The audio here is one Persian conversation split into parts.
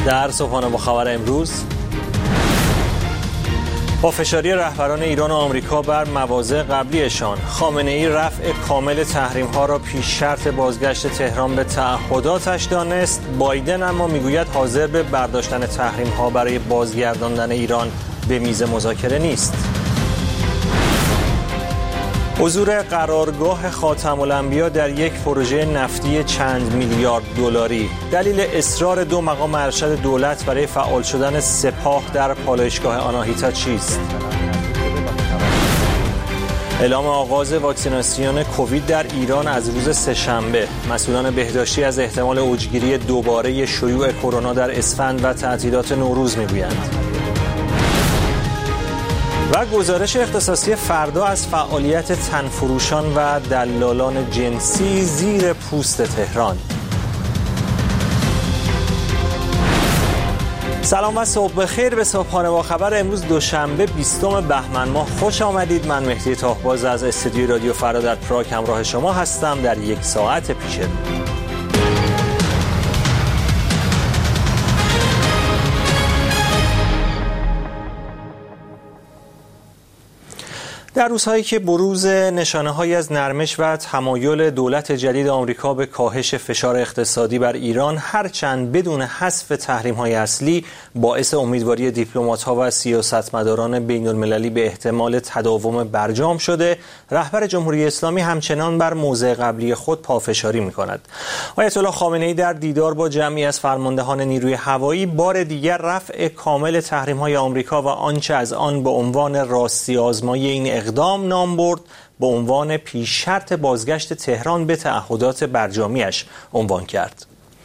در صبحانه با خبر امروز، با فشاری رهبران ایران و آمریکا بر مواضع قبلیشان، خامنه‌ای رفع کامل تحریم‌ها را پیش شرط بازگشت تهران به تعهداتش دانست. بایدن اما میگوید حاضر به برداشتن تحریم‌ها برای بازگرداندن ایران به میز مذاکره نیست. حضور قرارگاه خاتم الانبیا در یک پروژه نفتی چند میلیارد دلاری، دلیل اصرار 2 مقام ارشد دولت برای فعال شدن سپاه در پالایشگاه آناهیتا چیست؟ اعلام آغاز واکسیناسیون کووید در ایران از روز سه‌شنبه. مسئولان بهداشتی از احتمال اوجگیری دوباره شیوع کرونا در اسفند و تعطیلات نوروز میگویند. و گزارش اختصاصی فردا از فعالیت تنفروشان و دلالان جنسی زیر پوست تهران. سلام و صبح بخیر به صبحانه با خبر امروز دوشنبه 20 بهمن ماه خوش آمدید. من مهدی طاهباز از استودیوی رادیو فردا در پراگ همراه شما هستم در یک ساعت پیش رو. در روزهایی که بروز نشانه‌هایی از نرمش و تمایل دولت جدید آمریکا به کاهش فشار اقتصادی بر ایران هرچند بدون حذف تحریم‌های اصلی باعث امیدواری دیپلمات‌ها و سیاستمداران بین‌المللی به احتمال تداوم برجام شده، رهبر جمهوری اسلامی همچنان بر موضع قبلی خود پافشاری می‌کند. آیت الله خامنه‌ای در دیدار با جمعی از فرماندهان نیروی هوایی بار دیگر رفع کامل تحریم‌های آمریکا و آنچه از آن به عنوان راستی آزمایی این اقدام نام برد به عنوان پیش شرط بازگشت تهران به تعهدات برجامیش عنوان کرد.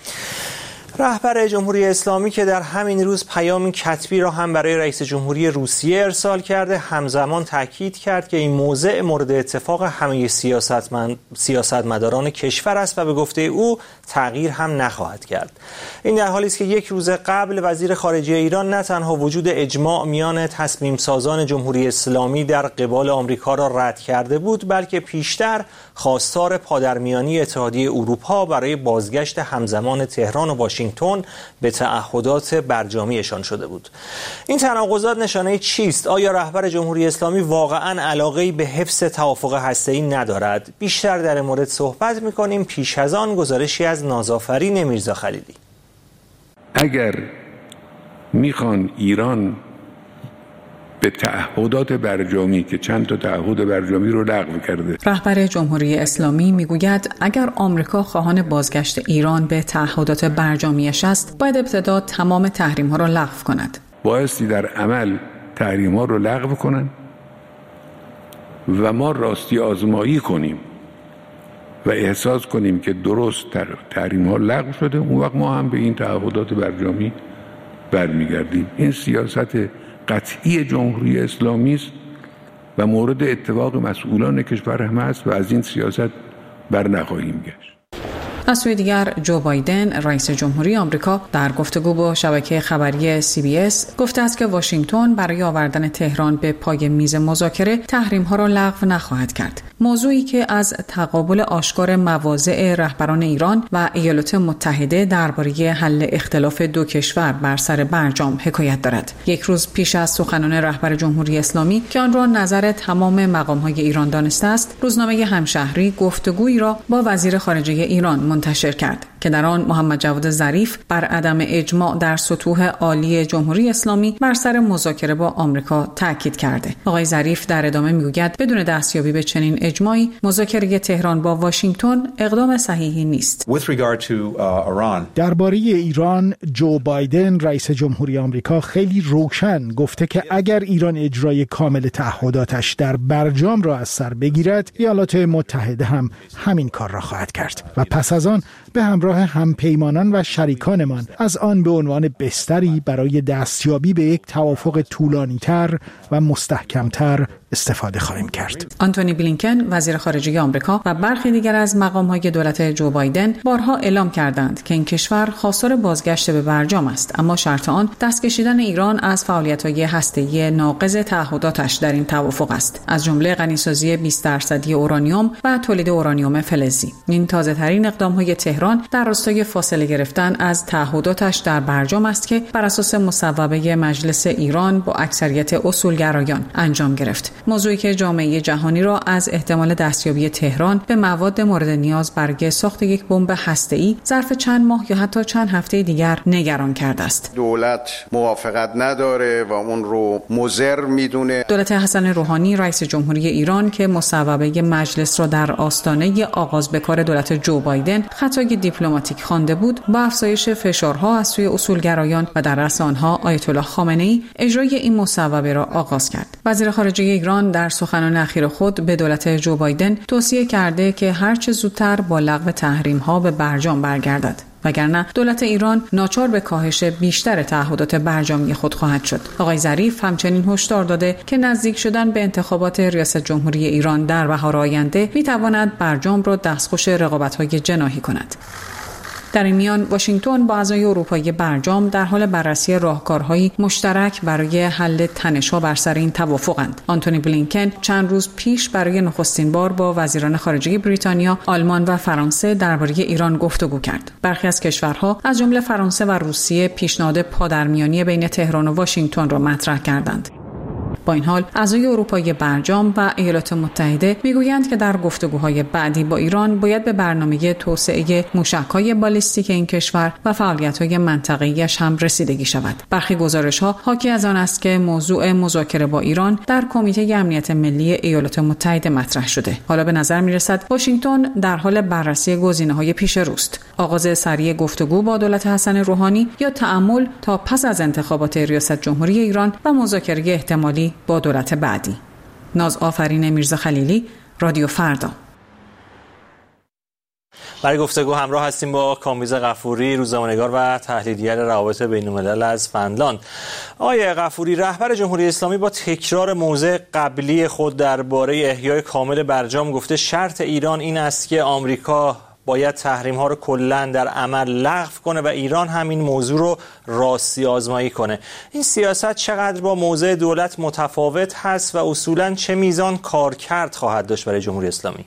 رهبر جمهوری اسلامی که در همین روز پیامی کتبی را هم برای رئیس جمهوری روسیه ارسال کرده، همزمان تاکید کرد که این موضع مورد اتفاق همه سیاستمداران کشور است و به گفته او تغییر هم نخواهد کرد. این در حالی است که یک روز قبل وزیر خارجه ایران نه تنها وجود اجماع میان تصمیم سازان جمهوری اسلامی در قبال آمریکا را رد کرده بود، بلکه پیشتر خواستار پادرمیانی اتحادیه اروپا برای بازگشت همزمان تهران و واشنگتن به تعهدات برجامیشان شده بود. این تناقضات نشانه چیست؟ آیا رهبر جمهوری اسلامی واقعاً علاقه‌ای به حفظ توافق هسته‌ای ندارد؟ بیشتر در این مورد صحبت می‌کنیم. پیش از آن گزارشی از نازآفرین میرزا خلیلی. اگر میخوان ایران به تعهدات برجامی که چند تا تعهد برجامی رو لغو کرده. رهبر جمهوری اسلامی میگوید اگر آمریکا خواهان بازگشت ایران به تعهدات برجامیش است، باید ابتدا تمام تحریم‌ها را لغو کند. بایستی در عمل تحریم‌ها رو لغو کنند و ما راستی آزمایی کنیم و احساس کنیم که درست تحریم‌ها لغو شده، اون وقت ما هم به این تعهدات برجامی برمیگردیم. این سیاست قطعی جمهوری اسلامی است و مورد اتفاق مسئولان کشور هم است و از این سیاست بر نخواهیم گشت. از سوی دیگر جو بایدن رئیس جمهوری آمریکا در گفتگو با شبکه خبری CBS گفته است که واشنگتن برای آوردن تهران به پای میز مذاکره تحریم‌ها را لغو نخواهد کرد. موضوعی که از تقابل آشکار مواضع رهبران ایران و ایالات متحده درباره حل اختلاف دو کشور بر سر برجام حکایت دارد. یک روز پیش از سخنان رهبر جمهوری اسلامی که آن را نظر تمام مقام‌های ایران دانسته است، روزنامه همشهری گفتگویی را با وزیر خارجه ایران منتشر کرد که در آن محمد جواد ظریف بر عدم اجماع در سطوح عالی جمهوری اسلامی بر سر مذاکره با آمریکا تاکید کرده. آقای ظریف در ادامه میگوید بدون دستیابی به چنین اجماعی مذاکره تهران با واشنگتن اقدام صحیحی نیست. درباره ایران، جو بایدن رئیس جمهوری آمریکا خیلی روشن گفته که اگر ایران اجرای کامل تعهداتش در برجام را از سر بگیرد، ایالات متحده هم همین کار را خواهد کرد و پس از آن به همراه همپیمانان و شریکانمان از آن به عنوان بستری برای دستیابی به یک توافق طولانی‌تر و مستحکم‌تر استفاده خواهیم کرد. آنتونی بلینکن وزیر خارجه آمریکا و برخی دیگر از مقام‌های دولت جو بایدن بارها اعلام کردند که این کشور خواستار بازگشت به برجام است، اما شرط آن دست کشیدن ایران از فعالیت‌های هسته‌ای ناقض تعهداتش در این توافق است، از جمله غنیسازی 20% اورانیوم و تولید اورانیوم فلزی. این تازه‌ترین اقدام‌های تهران در راستای فاصله گرفتن از تعهداتش در برجام است که بر اساس مصوبه مجلس ایران با اکثریت اصولگرایان انجام گرفت. موضوعی که جامعه جهانی را از احتمال دستیابی تهران به مواد مورد نیاز برای ساخت یک بمب هسته‌ای ظرف چند ماه یا حتی چند هفته دیگر نگران کرده است. دولت موافقت نداره و اون رو مضر میدونه. دولت حسن روحانی رئیس جمهوری ایران که مصوبه مجلس را در آستانه آغاز به کار دولت جو بایدن خطای دیپلماتیک خوانده بود، با افزایش فشارها از سوی اصولگرایان و در رأس آنها آیت الله خامنه‌ای اجرای این مصوبه را آغاز کرد. وزیر خارجه ایران در سخنان اخیر خود به دولت جو بایدن توصیه کرده که هر چه زودتر با لغو تحریم‌ها به برجام برگردد، وگرنه دولت ایران ناچار به کاهش بیشتر تعهدات برجامی خود خواهد شد. آقای ظریف همچنین هشدار داده که نزدیک شدن به انتخابات ریاست جمهوری ایران در بهار آینده می‌تواند برجام را دستخوش رقابت‌های جناحی کند. در این میان واشنگتن با اعضای اروپایی برجام در حال بررسی راهکارهای مشترک برای حل تنش‌ها بر سر این توافقند. آنتونی بلینکن چند روز پیش برای نخستین بار با وزیران خارجه بریتانیا، آلمان و فرانسه درباره ایران گفتگو کرد. برخی از کشورها از جمله فرانسه و روسیه پیشنهاد پادرمیانی بین تهران و واشنگتن را مطرح کردند. با این حال اعضای اروپایی برجام و ایالات متحده میگویند که در گفتگوهای بعدی با ایران باید به برنامه توسعه موشک‌های بالستیک این کشور و فعالیت‌های منطقه‌ایش هم رسیدگی شود. برخی گزارش‌ها حاکی از آن است که موضوع مذاکره با ایران در کمیته امنیت ملی ایالات متحده مطرح شده. حالا به نظر می‌رسد واشنگتن در حال بررسی گزینه‌های پیش روست: آغاز سریع گفتگو با دولت حسن روحانی یا تأمل تا پس از انتخابات ریاست جمهوری ایران و مذاکره احتمالی با دولت بعدی. ناز آفرین میرزا خلیلی، رادیو فردا. برای گفتگو همراه هستیم با کامبیز غفوری، روزنامه‌نگار و تحلیلگر روابط بین‌الملل از فنلاند. آقای غفوری، رهبر جمهوری اسلامی با تکرار موضع قبلی خود درباره احیای کامل برجام گفته شرط ایران این است که آمریکا باید تحریم‌ها رو کلاً در عمل لغو کنه و ایران همین موضوع رو راستی آزمایی کنه. این سیاست چقدر با موضع دولت متفاوت هست و اصولاً چه میزان کارکرد خواهد داشت برای جمهوری اسلامی؟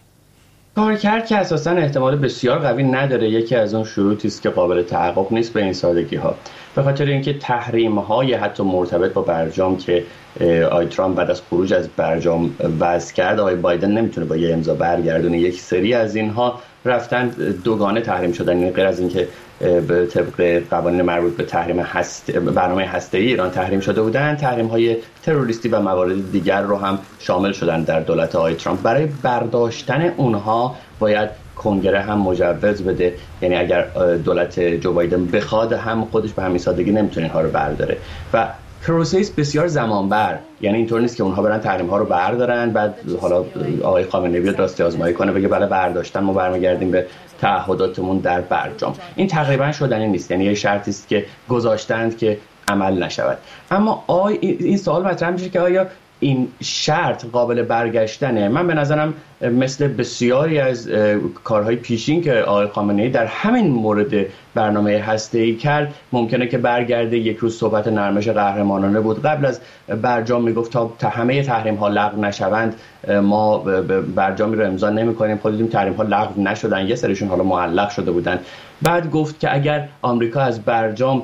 کارکرد که اساساً احتمال بسیار قوی نداره. یکی از اون شروطی است که قابل تحقق نیست به این سادگی‌ها، به خاطر اینکه تحریم‌های حتی مرتبط با برجام که آقای ترامپ بعد از خروج از برجام وضع کرد، آقای بایدن نمیتونه با یه امضا برگردونه. یک سری از اینها رفتن دوگانه تحریم شدن، یعنی غیر از اینکه به طبق قوانین مربوط به تحریم برنامه هسته‌ای ایران تحریم شده بودن، تحریم‌های تروریستی و موارد دیگر رو هم شامل شدن در دولت آقای ترامپ. برای برداشتن اونها باید کنگره هم مجوز بده، یعنی اگر دولت جو بایدن بخواد هم خودش به همین سادگی نمیتونه اینها رو برداره و پروسس بسیار زمانبر. یعنی اینطور نیست که اونها برن تحریم ها رو بردارن بعد حالا آقای خامنه‌ای بیاد راستی آزمایی کنه بگه بله برداشتن ما برمیگردیم به تعهداتمون در برجام. این تقریبا شدنی نیست، یعنی یه شرطی است که گذاشتند که عمل نشود. اما این سوال مطرح میشه که آیا این شرط قابل برگشتنه؟ من به نظرم مثل بسیاری از کارهای پیشین که آقای خامنه‌ای در همین مورد برنامه هسته‌ای کرد ممکنه که برگرده. یک روز صحبت نرمش قهرمانانه بود قبل از برجام، میگفت تا همه تحریم ها لغو نشوند ما برجامی رو امضا نمی‌کنیم. خود دیدیم تحریم ها لغو نشدن، یه سریشون حالا معلق شده بودن. بعد گفت که اگر آمریکا از برجام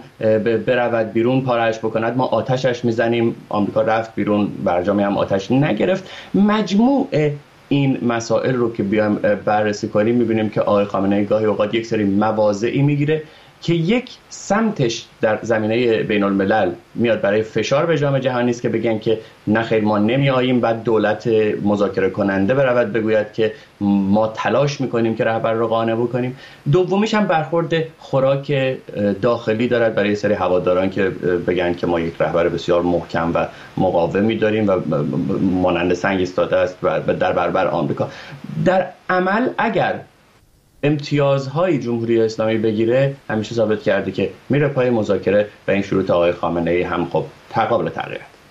برود بیرون، پاره‌اش بکند، ما آتشش میزنیم. آمریکا رفت بیرون، برجامی هم آتش نگرفت. مجموع این مسائل رو که بیایم بررسی کنیم می‌بینیم که آقای خامنه‌ای گاهی اوقات یک سری مواضعی میگیره که یک سمتش در زمینه بین الملل میاد برای فشار به جامعه جهانی است که بگن که نخیر ما نمیاییم، بعد دولت مذاکره کننده برود بگوید که ما تلاش میکنیم که رهبر رو قانع بکنیم. دومیش هم برخورد خوراک داخلی دارد برای سری هواداران که بگن که ما یک رهبر بسیار محکم و مقاومی داریم و مانند سنگ ایستاده است و در برابر آمریکا. در عمل اگر امتیازهای جمهوری اسلامی بگیره همیشه ثابت کرده که میره پای مذاکره و این شروط آقای خامنه‌ای هم خب قابل تغییر.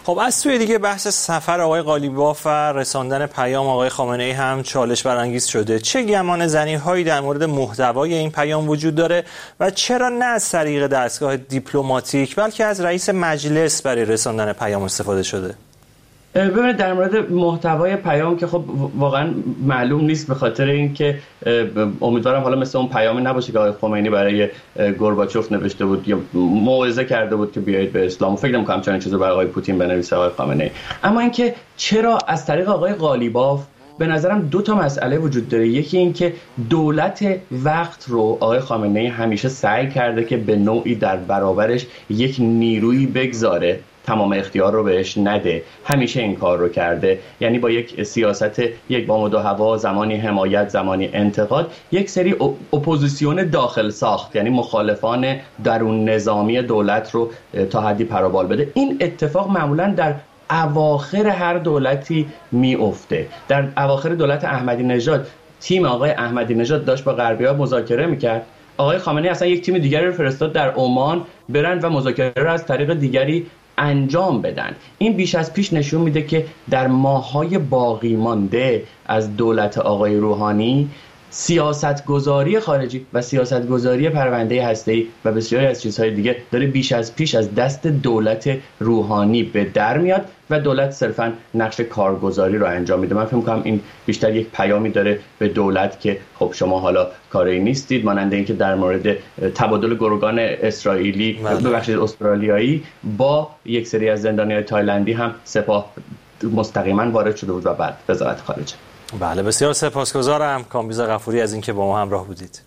خب از سوی دیگه بحث سفر آقای قالیباف و رساندن پیام آقای خامنه‌ای هم چالش برانگیز شده. چه گمان زنی‌هایی در مورد محتوای این پیام وجود داره و چرا نه از طریق دستگاه دیپلماتیک بلکه از رئیس مجلس برای رساندن پیام استفاده شده؟ ببینید در مورد محتوای پیام که خب واقعا معلوم نیست، به خاطر اینکه امیدوارم حالا مثل اون پیامی نباشه که آقای خمینی برای گورباچوف نوشته بود یا موعظه کرده بود که بیایید به اسلام. فکر نمی‌کنم چنین چیزی برای آقای پوتین بنویسه آقای خامنه‌ای. اما اینکه چرا از طریق آقای قالیباف، به نظرم دو تا مسئله وجود داره. یکی این که دولت وقت رو آقای خامنه‌ای همیشه سعی کرده که به نوعی در برابرش یک نیرویی بگذاره، تمام اختیار رو بهش نده. همیشه این کار رو کرده، یعنی با یک سیاست یک بام و دو هوا، زمانی حمایت زمانی انتقاد، یک سری اپوزیسیون داخل ساخت، یعنی مخالفان درون نظامی دولت رو تا حدی پروبال بده. این اتفاق معمولا در اواخر هر دولتی میفته. در اواخر دولت احمدی نژاد تیم آقای احمدی نژاد داشت با غربی‌ها مذاکره میکرد، آقای خامنه‌ای اصلا یک تیم دیگری رو فرستاد در عمان برن و مذاکره رو از طریق دیگری انجام بدن. این بیش از پیش نشون میده که در ماه‌های باقی مانده از دولت آقای روحانی سیاستگذاری خارجی و سیاستگذاری پرونده هسته‌ای و بسیاری از چیزهای دیگه داره بیش از پیش از دست دولت روحانی به در میاد و دولت صرفاً نقش کارگزاری رو انجام میده. من فکر می‌کنم این بیشتر یک پیامی داره به دولت که خب شما حالا کاری نیستید، مانند اینکه در مورد تبادل گروگان اسرائیلی ببخشید استرالیایی با یک سری از زندانیان تایلندی هم سپاه مستقیما وارد شده بود و بعد وزارت خارجه. بله، بسیار سپاسگزارم کامبیز غفوری از اینکه با ما همراه بودید.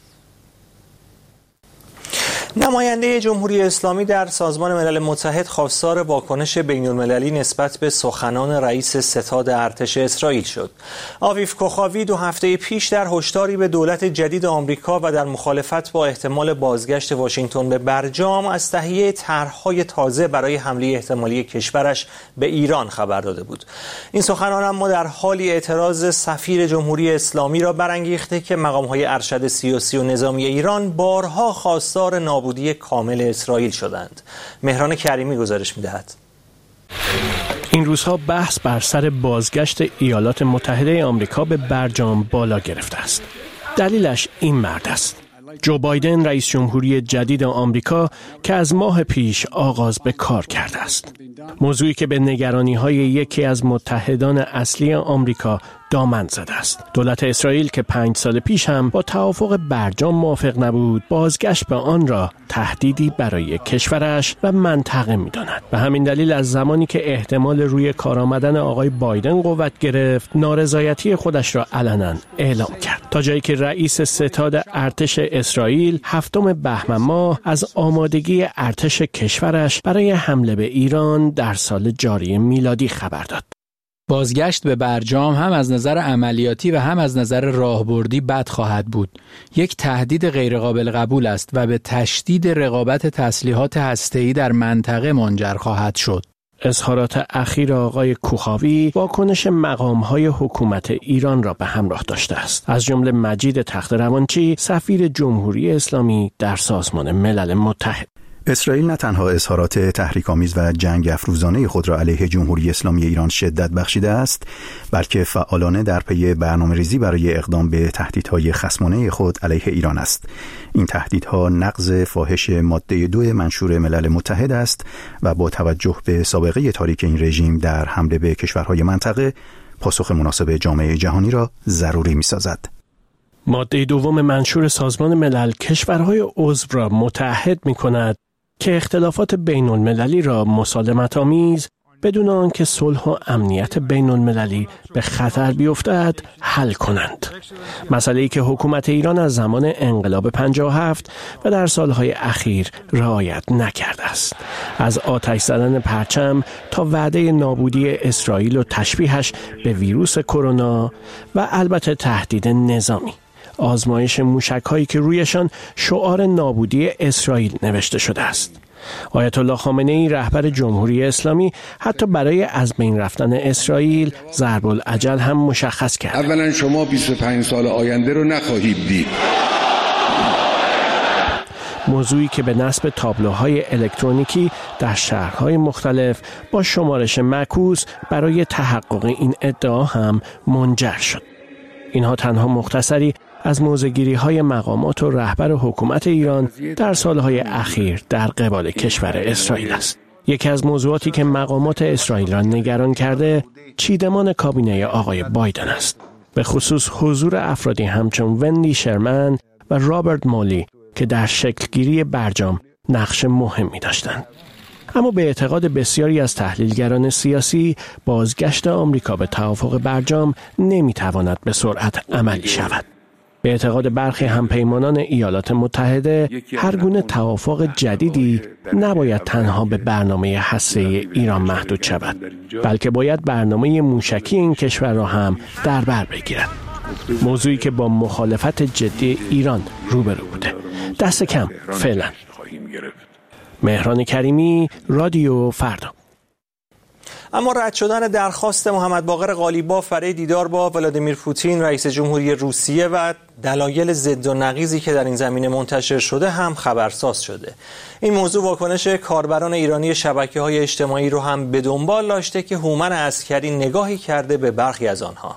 نماینده جمهوری اسلامی در سازمان ملل متحد خواستار واکنش بین‌المللی نسبت به سخنان رئیس ستاد ارتش اسرائیل شد. آویف کوخاوی 2 هفته پیش در هشداری به دولت جدید آمریکا و در مخالفت با احتمال بازگشت واشنگتن به برجام از تهیه طرح‌های تازه برای حمله احتمالی کشورش به ایران خبر داده بود. این سخنان اما در حالی اعتراض سفیر جمهوری اسلامی را برانگیخته که مقام‌های ارشد سیاسی و نظامی ایران بارها خواستار نابودی کامل اسرائیل شدند. مهران کریمی گزارش می‌دهد. این روزها بحث بر سر بازگشت ایالات متحده آمریکا به برجام بالا گرفته است. دلیلش این مرد است: جو بایدن رئیس جمهوری جدید آمریکا که از ماه پیش آغاز به کار کرده است. موضوعی که به نگرانی‌های یکی از متحدان اصلی آمریکا دامن زده است. دولت اسرائیل که 5 سال پیش هم با توافق برجام موافق نبود، بازگشت به آن را تهدیدی برای کشورش و منطقه می‌داند. به همین دلیل از زمانی که احتمال روی کار آمدن آقای بایدن قوت گرفت، نارضایتی خودش را علنا اعلام کرد. تا جایی که رئیس ستاد ارتش اسرائیل 7 بهمن ماه از آمادگی ارتش کشورش برای حمله به ایران در سال جاری میلادی خبر داد. بازگشت به برجام هم از نظر عملیاتی و هم از نظر راهبردی بد خواهد بود. یک تهدید غیرقابل قبول است و به تشدید رقابت تسلیحات هسته‌ای در منطقه منجر خواهد شد. اظهارات اخیر آقای کوخاوی واکنش مقام‌های حکومت ایران را به همراه داشته است. از جمله مجید تخت‌روانچی، سفیر جمهوری اسلامی در سازمان ملل متحد. اسرائیل نه تنها اظهارات تحریک‌آمیز و جنگ افروزانه خود را علیه جمهوری اسلامی ایران شدت بخشیده است، بلکه فعالانه در پی برنامه‌ریزی برای اقدام به تهدیدهای خصمانه خود علیه ایران است. این تهدیدها نقض فاحش ماده 2 منشور ملل متحد است و با توجه به سابقه تاریک این رژیم در حمله به کشورهای منطقه، پاسخ مناسب جامعه جهانی را ضروری می‌سازد. ماده 2 منشور سازمان ملل کشورهای عضو را متعهد می‌کند که اختلافات بین المللی را مسالمت‌آمیز بدون آنکه صلح و امنیت بین المللی به خطر بیفتد حل کنند. مسئله‌ای که حکومت ایران از زمان انقلاب 57 و در سالهای اخیر رعایت نکرده است. از آتش زدن پرچم تا وعده نابودی اسرائیل و تشبیهش به ویروس کرونا و البته تهدید نظامی. آزمایش موشک‌هایی که رویشان شعار نابودی اسرائیل نوشته شده است. آیت الله خامنه‌ای رهبر جمهوری اسلامی حتی برای از بین رفتن اسرائیل ضرب الاجل هم مشخص کرد. اولا شما 25 سال آینده رو نخواهید دید. موضوعی که به نصب تابلوهای الکترونیکی در شهرهای مختلف با شمارش معکوس برای تحقق این ادعا هم منجر شد. اینها تنها مختصری از موضع‌گیری‌های مقامات و رهبر حکومت ایران در سالهای اخیر در قبال کشور اسرائیل است. یکی از موضوعاتی که مقامات اسرائیل را نگران کرده چیدمان کابینه آقای بایدن است. به خصوص حضور افرادی همچون وندی شرمن و رابرت مولی که در شکلگیری برجام نقش مهمی داشتند. اما به اعتقاد بسیاری از تحلیلگران سیاسی، بازگشت آمریکا به توافق برجام نمیتواند به سرعت عملی شود. به اعتقاد برخی همپیمانان ایالات متحده، هر گونه توافق جدیدی نباید تنها به برنامه هسته‌ای ایران محدود شود، بلکه باید برنامه موشکی این کشور را هم در بر بگیرد. موضوعی که با مخالفت جدی ایران روبرو بوده. دست کم فعلا. مهران کریمی، رادیو فردا. اما رد شدن درخواست محمد باقر قالیباف برای دیدار با ولادیمیر پوتین رئیس جمهوری روسیه و دلایل ضد و نقیضی که در این زمینه منتشر شده هم خبرساز شده. این موضوع واکنش کاربران ایرانی شبکه‌های اجتماعی رو هم به دنبال داشته که هومن عسکری نگاهی کرده به برخی از آنها.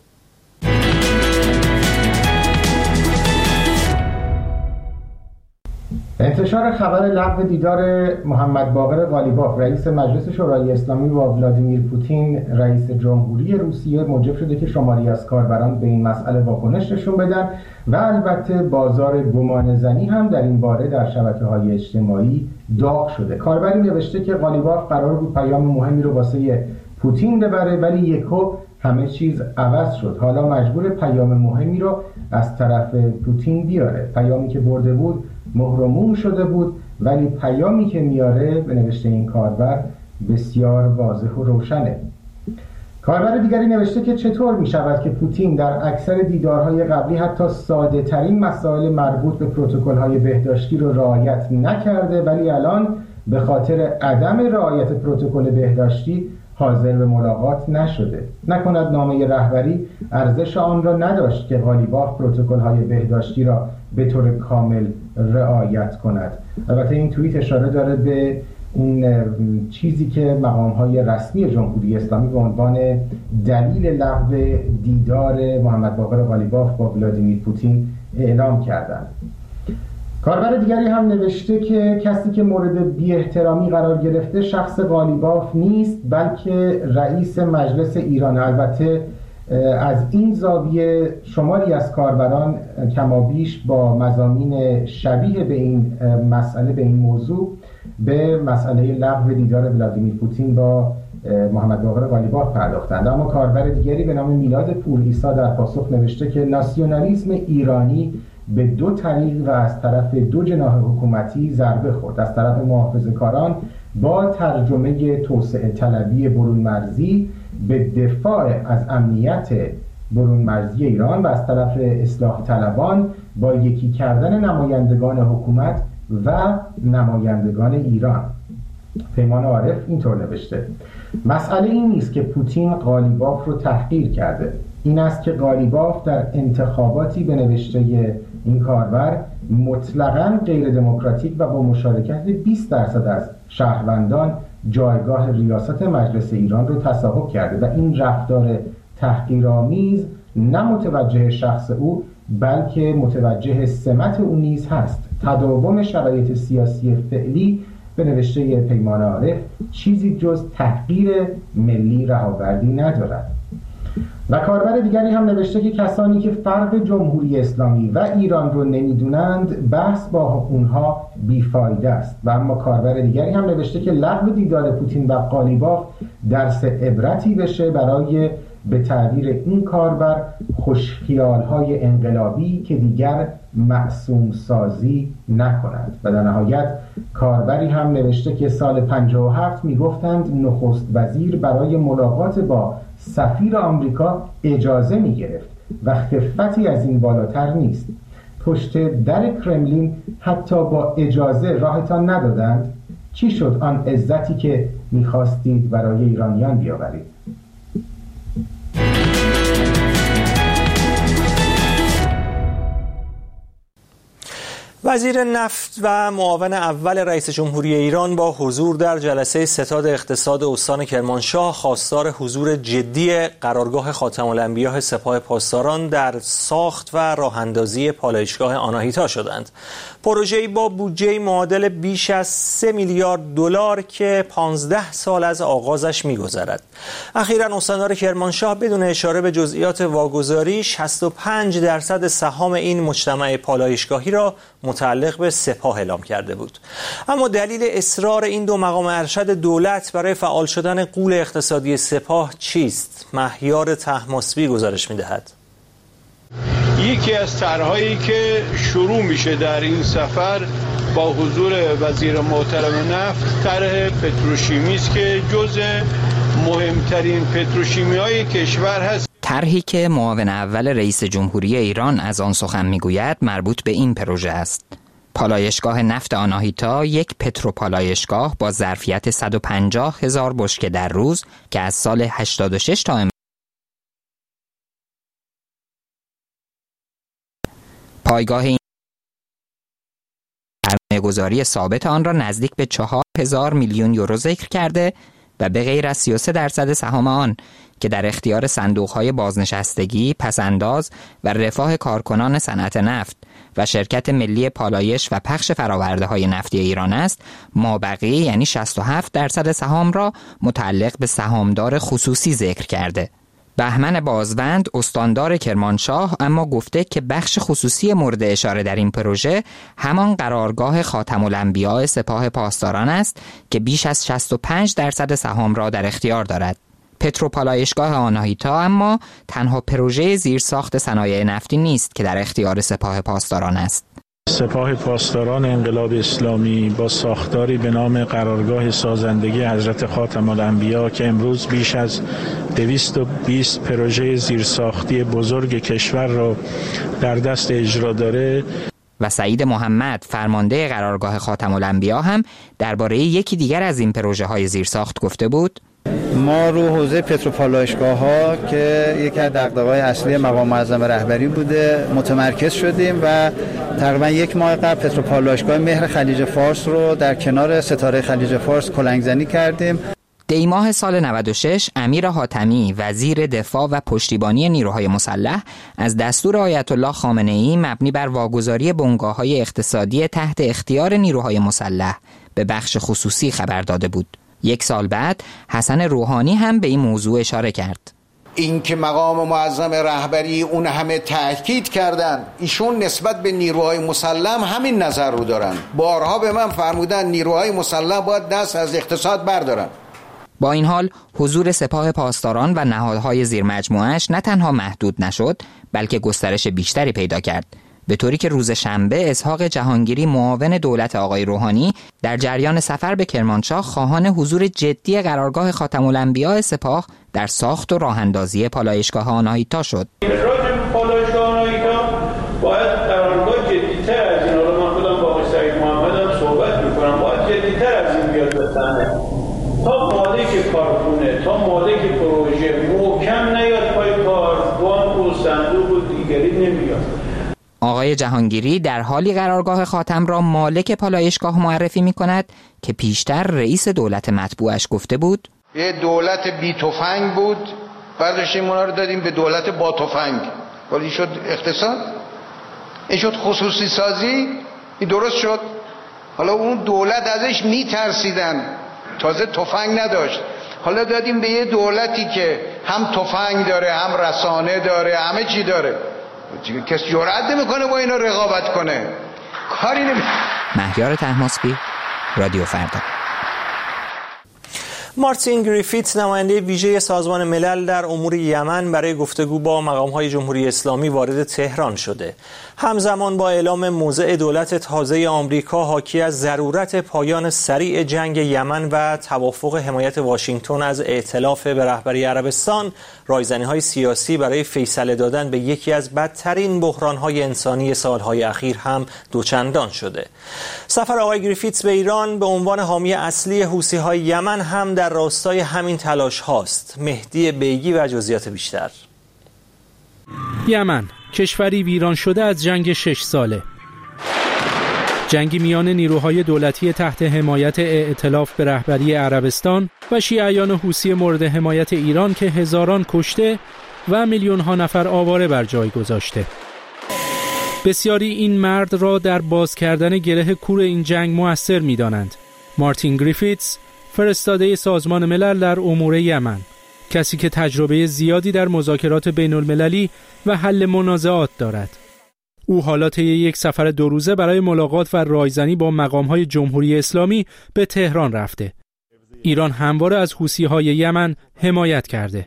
انتشار خبر لغو دیدار محمد باقر قالیباف رئیس مجلس شورای اسلامی با ولادیمیر پوتین رئیس جمهوری روسیه موجب شده که شماری از کاربران به این مسئله واکنش نشون بدن و البته بازار گمانه‌زنی هم در این باره در شبکه‌های اجتماعی داغ شده. کاربری نوشته که قالیباف قرار بود پیام مهمی رو واسه پوتین ببره ولی یکو همه چیز عوض شد. حالا مجبور پیام مهمی رو از طرف پوتین بیاره. پیامی که برده بود مهر و موم شده بود ولی پیامی که میاره به نوشته این کاربر بسیار واضح و روشنه. کاربر دیگری نوشته که چطور می شود که پوتین در اکثر دیدارهای قبلی حتی ساده ترین مسائل مربوط به پروتکل‌های بهداشتی رو رعایت نکرده ولی الان به خاطر عدم رعایت پروتکل بهداشتی حاضر به ملاقات نشده. نکند نامه رهبری ارزش آن را نداشت که قالیباف پروتکل‌های بهداشتی را به طور کامل رعایت کند. البته این توییت اشاره داره به اون چیزی که مقام‌های رسمی جمهوری اسلامی به عنوان دلیل لغو دیدار محمد باقر قالیباف با ولادیمیر پوتین اعلام کردند. کاربر دیگری هم نوشته که کسی که مورد بی‌احترامی قرار گرفته شخص قالیباف نیست بلکه رئیس مجلس ایران. البته از این زاویه شماری از کاربران کمابیش با مضامین شبیه به این مسئله، به این موضوع، به مسئله لغو دیدار ولادیمیر پوتین با محمد باقر قالیباف پرداختند. اما کاربر دیگری به نام میلاد پورعیسی در پاسخ نوشته که ناسیونالیسم ایرانی به دو طریق و از طرف دو جناح حکومتی ضربه خورد. از طرف محافظه‌کاران با ترجمه توسعه طلبی برون مرزی به دفاع از امنیت برون مرزی ایران و از طرف اصلاح طلبان با یکی کردن نمایندگان حکومت و نمایندگان ایران. پیمان عارف اینطور نوشته: مسئله این نیست که پوتین قالیباف رو تحقیر کرده، این است که قالیباف در انتخاباتی به نوشته این کاربر مطلقاً غیر دموکراتیک و با مشارکت 20% از شهروندان جایگاه ریاست مجلس ایران رو تصاحب کرده و این رفتار تحقیرآمیز نه متوجه شخص او بلکه متوجه سمت او نیز هست. تداوم شرایط سیاسی فعلی به نوشته پیمان عارف چیزی جز تحقیر ملی رهاوردی ندارد. و کاربر دیگری هم نوشته که کسانی که فرق جمهوری اسلامی و ایران رو نمیدونند بحث با اونها بیفایده است. و اما کاربر دیگری هم نوشته که لغو دیدار پوتین و قالیباف درس عبرتی بشه برای به تعبیر این کاربر خوشخیال‌های انقلابی که دیگر معصوم سازی نکنند. و در نهایت کاربری هم نوشته که سال 57 میگفتند نخست وزیر برای ملاقات با سفیر آمریکا اجازه میگرفت و خفتی از این بالاتر نیست. پشت در کرملین حتی با اجازه راهتان ندادند. چی شد آن عزتی که میخواستید برای ایرانیان بیاورید؟ وزیر نفت و معاون اول رئیس جمهوری ایران با حضور در جلسه ستاد اقتصاد استان کرمانشاه خواستار حضور جدی قرارگاه خاتم الانبیاء سپاه پاسداران در ساخت و راه‌اندازی پالایشگاه آناهیتا شدند. پروژه‌ای با بودجه معادل بیش از 3 میلیارد دلار که 15 سال از آغازش می‌گذرد. اخیراً استاندار کرمانشاه بدون اشاره به جزئیات واگذاری 65% سهام این مجتمع پالایشگاهی را متعلق به سپاه اعلام کرده بود. اما دلیل اصرار این دو مقام ارشد دولت برای فعال شدن غول اقتصادی سپاه چیست؟ مهیار طهماسبی گزارش می‌دهد. یکی از طرح‌هایی که شروع میشه در این سفر با حضور وزیر محترم نفت طرح پتروشیمی است که جزء مهمترین پتروشیمی‌های کشور هست. طرحی که معاون اول رئیس جمهوری ایران از آن سخن میگوید مربوط به این پروژه است. پالایشگاه نفت آناهیتا یک پتروپالایشگاه با ظرفیت 150,000 بشکه در روز که از سال 86 تا پایگاه این سرمایه‌گذاری ثابت آن را نزدیک به 4,000 میلیون یورو ذکر کرده و به غیر از 33% سهام آن که در اختیار صندوق‌های بازنشستگی، پس‌انداز و رفاه کارکنان صنعت نفت و شرکت ملی پالایش و پخش فرآورده‌های نفتی ایران است، مابقی یعنی 67% سهام را متعلق به سهامدار خصوصی ذکر کرده. بهمن بازوند استاندار کرمانشاه اما گفته که بخش خصوصی مورد اشاره در این پروژه همان قرارگاه خاتم الانبیاء سپاه پاسداران است که بیش از 65% سهام را در اختیار دارد. پتروپالایشگاه آناهیتا اما تنها پروژه زیرساخت صنایع نفتی نیست که در اختیار سپاه پاسداران است. سپاه پاسداران انقلاب اسلامی با ساختاری به نام قرارگاه سازندگی حضرت خاتم الانبیاء که امروز بیش از 220 پروژه زیرساختی بزرگ کشور را در دست اجرا داره و سعید محمد فرمانده قرارگاه خاتم الانبیاء هم درباره یکی دیگر از این پروژه های زیرساخت گفته بود. ما رو حوزه پتروپالایشگاه‌ها که یکی از دغدغه‌های اصلی مقام معظم رهبری بوده متمرکز شدیم و تقریبا یک ماه قبل پتروپالایشگاه مهر خلیج فارس رو در کنار ستاره خلیج فارس کلنگ‌زنی کردیم. دی ماه سال 96 امیر حاتمی وزیر دفاع و پشتیبانی نیروهای مسلح از دستور آیت الله خامنه‌ای مبنی بر واگذاری بنگاه‌های اقتصادی تحت اختیار نیروهای مسلح به بخش خصوصی خبر داده بود. یک سال بعد حسن روحانی هم به این موضوع اشاره کرد. این که مقام معظم رهبری اون همه تأکید کردن، ایشون نسبت به نیروهای مسلح همین نظر رو دارن. بارها به من فرمودن نیروهای مسلح باید دست از اقتصاد بردارن. با این حال حضور سپاه پاسداران و نهادهای زیر مجموعه‌اش نه تنها محدود نشد بلکه گسترش بیشتری پیدا کرد، به طوری که روز شنبه اسحاق جهانگیری معاون دولت آقای روحانی در جریان سفر به کرمانشاه خواهان حضور جدی قرارگاه خاتم الانبیاء سپاه در ساخت و راه‌اندازی پالایشگاه آناهیتا شد. پالایشگاه آناهیتا باید قرارگاه جدی‌تر از این، حالا من خودم با آقای سعید محمد هم صحبت می‌کنم، باید جدی‌تر از این بیاد به صحنه تا مالک کارخونه، تا مالک پروژه محکم نیاد پای کار، بانک و صندوق و دیگری نمیاد. آقای جهانگیری در حالی قرارگاه خاتم را مالک پالایشگاه معرفی می کند که پیشتر رئیس دولت مطبوعش گفته بود یه دولت بی تفنگ بود، برداشتیم اونا رو دادیم به دولت با تفنگ، ولی شد اقتصاد، این شد خصوصی سازی، این درست شد. حالا اون دولت ازش می ترسیدن، تازه تفنگ نداشت، حالا دادیم به یه دولتی که هم تفنگ داره، هم رسانه داره، همه چی داره. کسی جرأت نمیکنه با اینا رقابت کنه، کاری نمیکنه. مهیار طهماسبی، رادیو فردا. مارتین گریفیت نماینده ویژه سازمان ملل در امور یمن برای گفتگو با مقام‌های جمهوری اسلامی وارد تهران شده. همزمان با اعلام موضع دولت تازه آمریکا حاکی از ضرورت پایان سریع جنگ یمن و توافق حمایت واشنگتن از ائتلاف به رهبری عربستان، رایزنی‌های سیاسی برای فیصله دادن به یکی از بدترین بحران‌های انسانی سال‌های اخیر هم دوچندان شده. سفر آقای گریفیتس به ایران به عنوان حامی اصلی حوثی‌های یمن هم در راستای همین تلاش هاست. مهدی بیگی و جزئیات بیشتر. یمن، کشوری ویران شده از جنگ 6 ساله. جنگی میان نیروهای دولتی تحت حمایت ائتلاف به رهبری عربستان و شیعیان حوثی مورد حمایت ایران که هزاران کشته و میلیون‌ها نفر آواره بر جای گذاشته. بسیاری این مرد را در باز کردن گره کور این جنگ مؤثر می‌دانند. مارتین گریفیتس، فرستاده سازمان ملل در امور یمن، کسی که تجربه زیادی در مذاکرات بین‌المللی و حل منازعات دارد. او حالا طی یک سفر 2 روزه برای ملاقات و رایزنی با مقام‌های جمهوری اسلامی به تهران رفته. ایران همواره از حوثی‌های یمن حمایت کرده.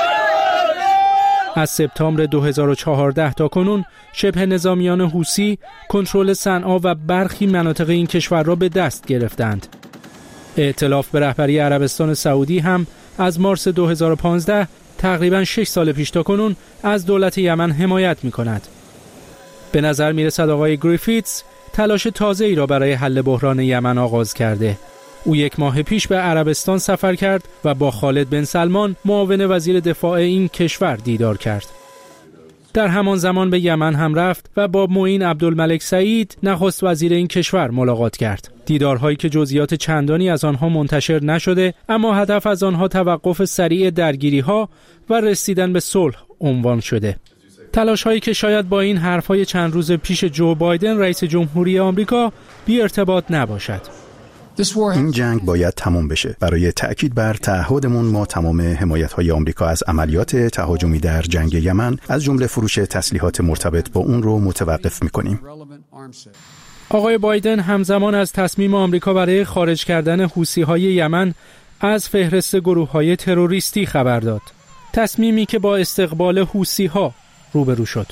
از سپتامبر 2014 تا کنون شبه نظامیان حوثی کنترل صنعا و برخی مناطق این کشور را به دست گرفتند. ائتلاف به رهبری عربستان سعودی هم از مارس 2015 تقریباً 6 سال پیش تا کنون از دولت یمن حمایت می‌کند. به نظر می‌رسد آقای گریفیتس تلاش تازه‌ای را برای حل بحران یمن آغاز کرده. او 1 ماه پیش به عربستان سفر کرد و با خالد بن سلمان معاون وزیر دفاع این کشور دیدار کرد. در همان زمان به یمن هم رفت و با معین عبدالملک سعید نخست وزیر این کشور ملاقات کرد. دیدارهایی که جزئیات چندانی از آنها منتشر نشده، اما هدف از آنها توقف سریع درگیری‌ها و رسیدن به صلح عنوان شده. تلاش‌هایی که شاید با این حرف‌های چند روز پیش جو بایدن رئیس جمهوری آمریکا بی ارتباط نباشد. این جنگ باید تمام بشه. برای تأکید بر تعهدمون ما تمام حمایت‌های آمریکا از عملیات تهاجمی در جنگ یمن از جمله فروش تسلیحات مرتبط با اون رو متوقف می‌کنیم. آقای بایدن همزمان از تصمیم آمریکا برای خارج کردن حوثی‌های یمن از فهرست گروه‌های تروریستی خبر داد. تصمیمی که با استقبال حوثی‌ها روبرو شد.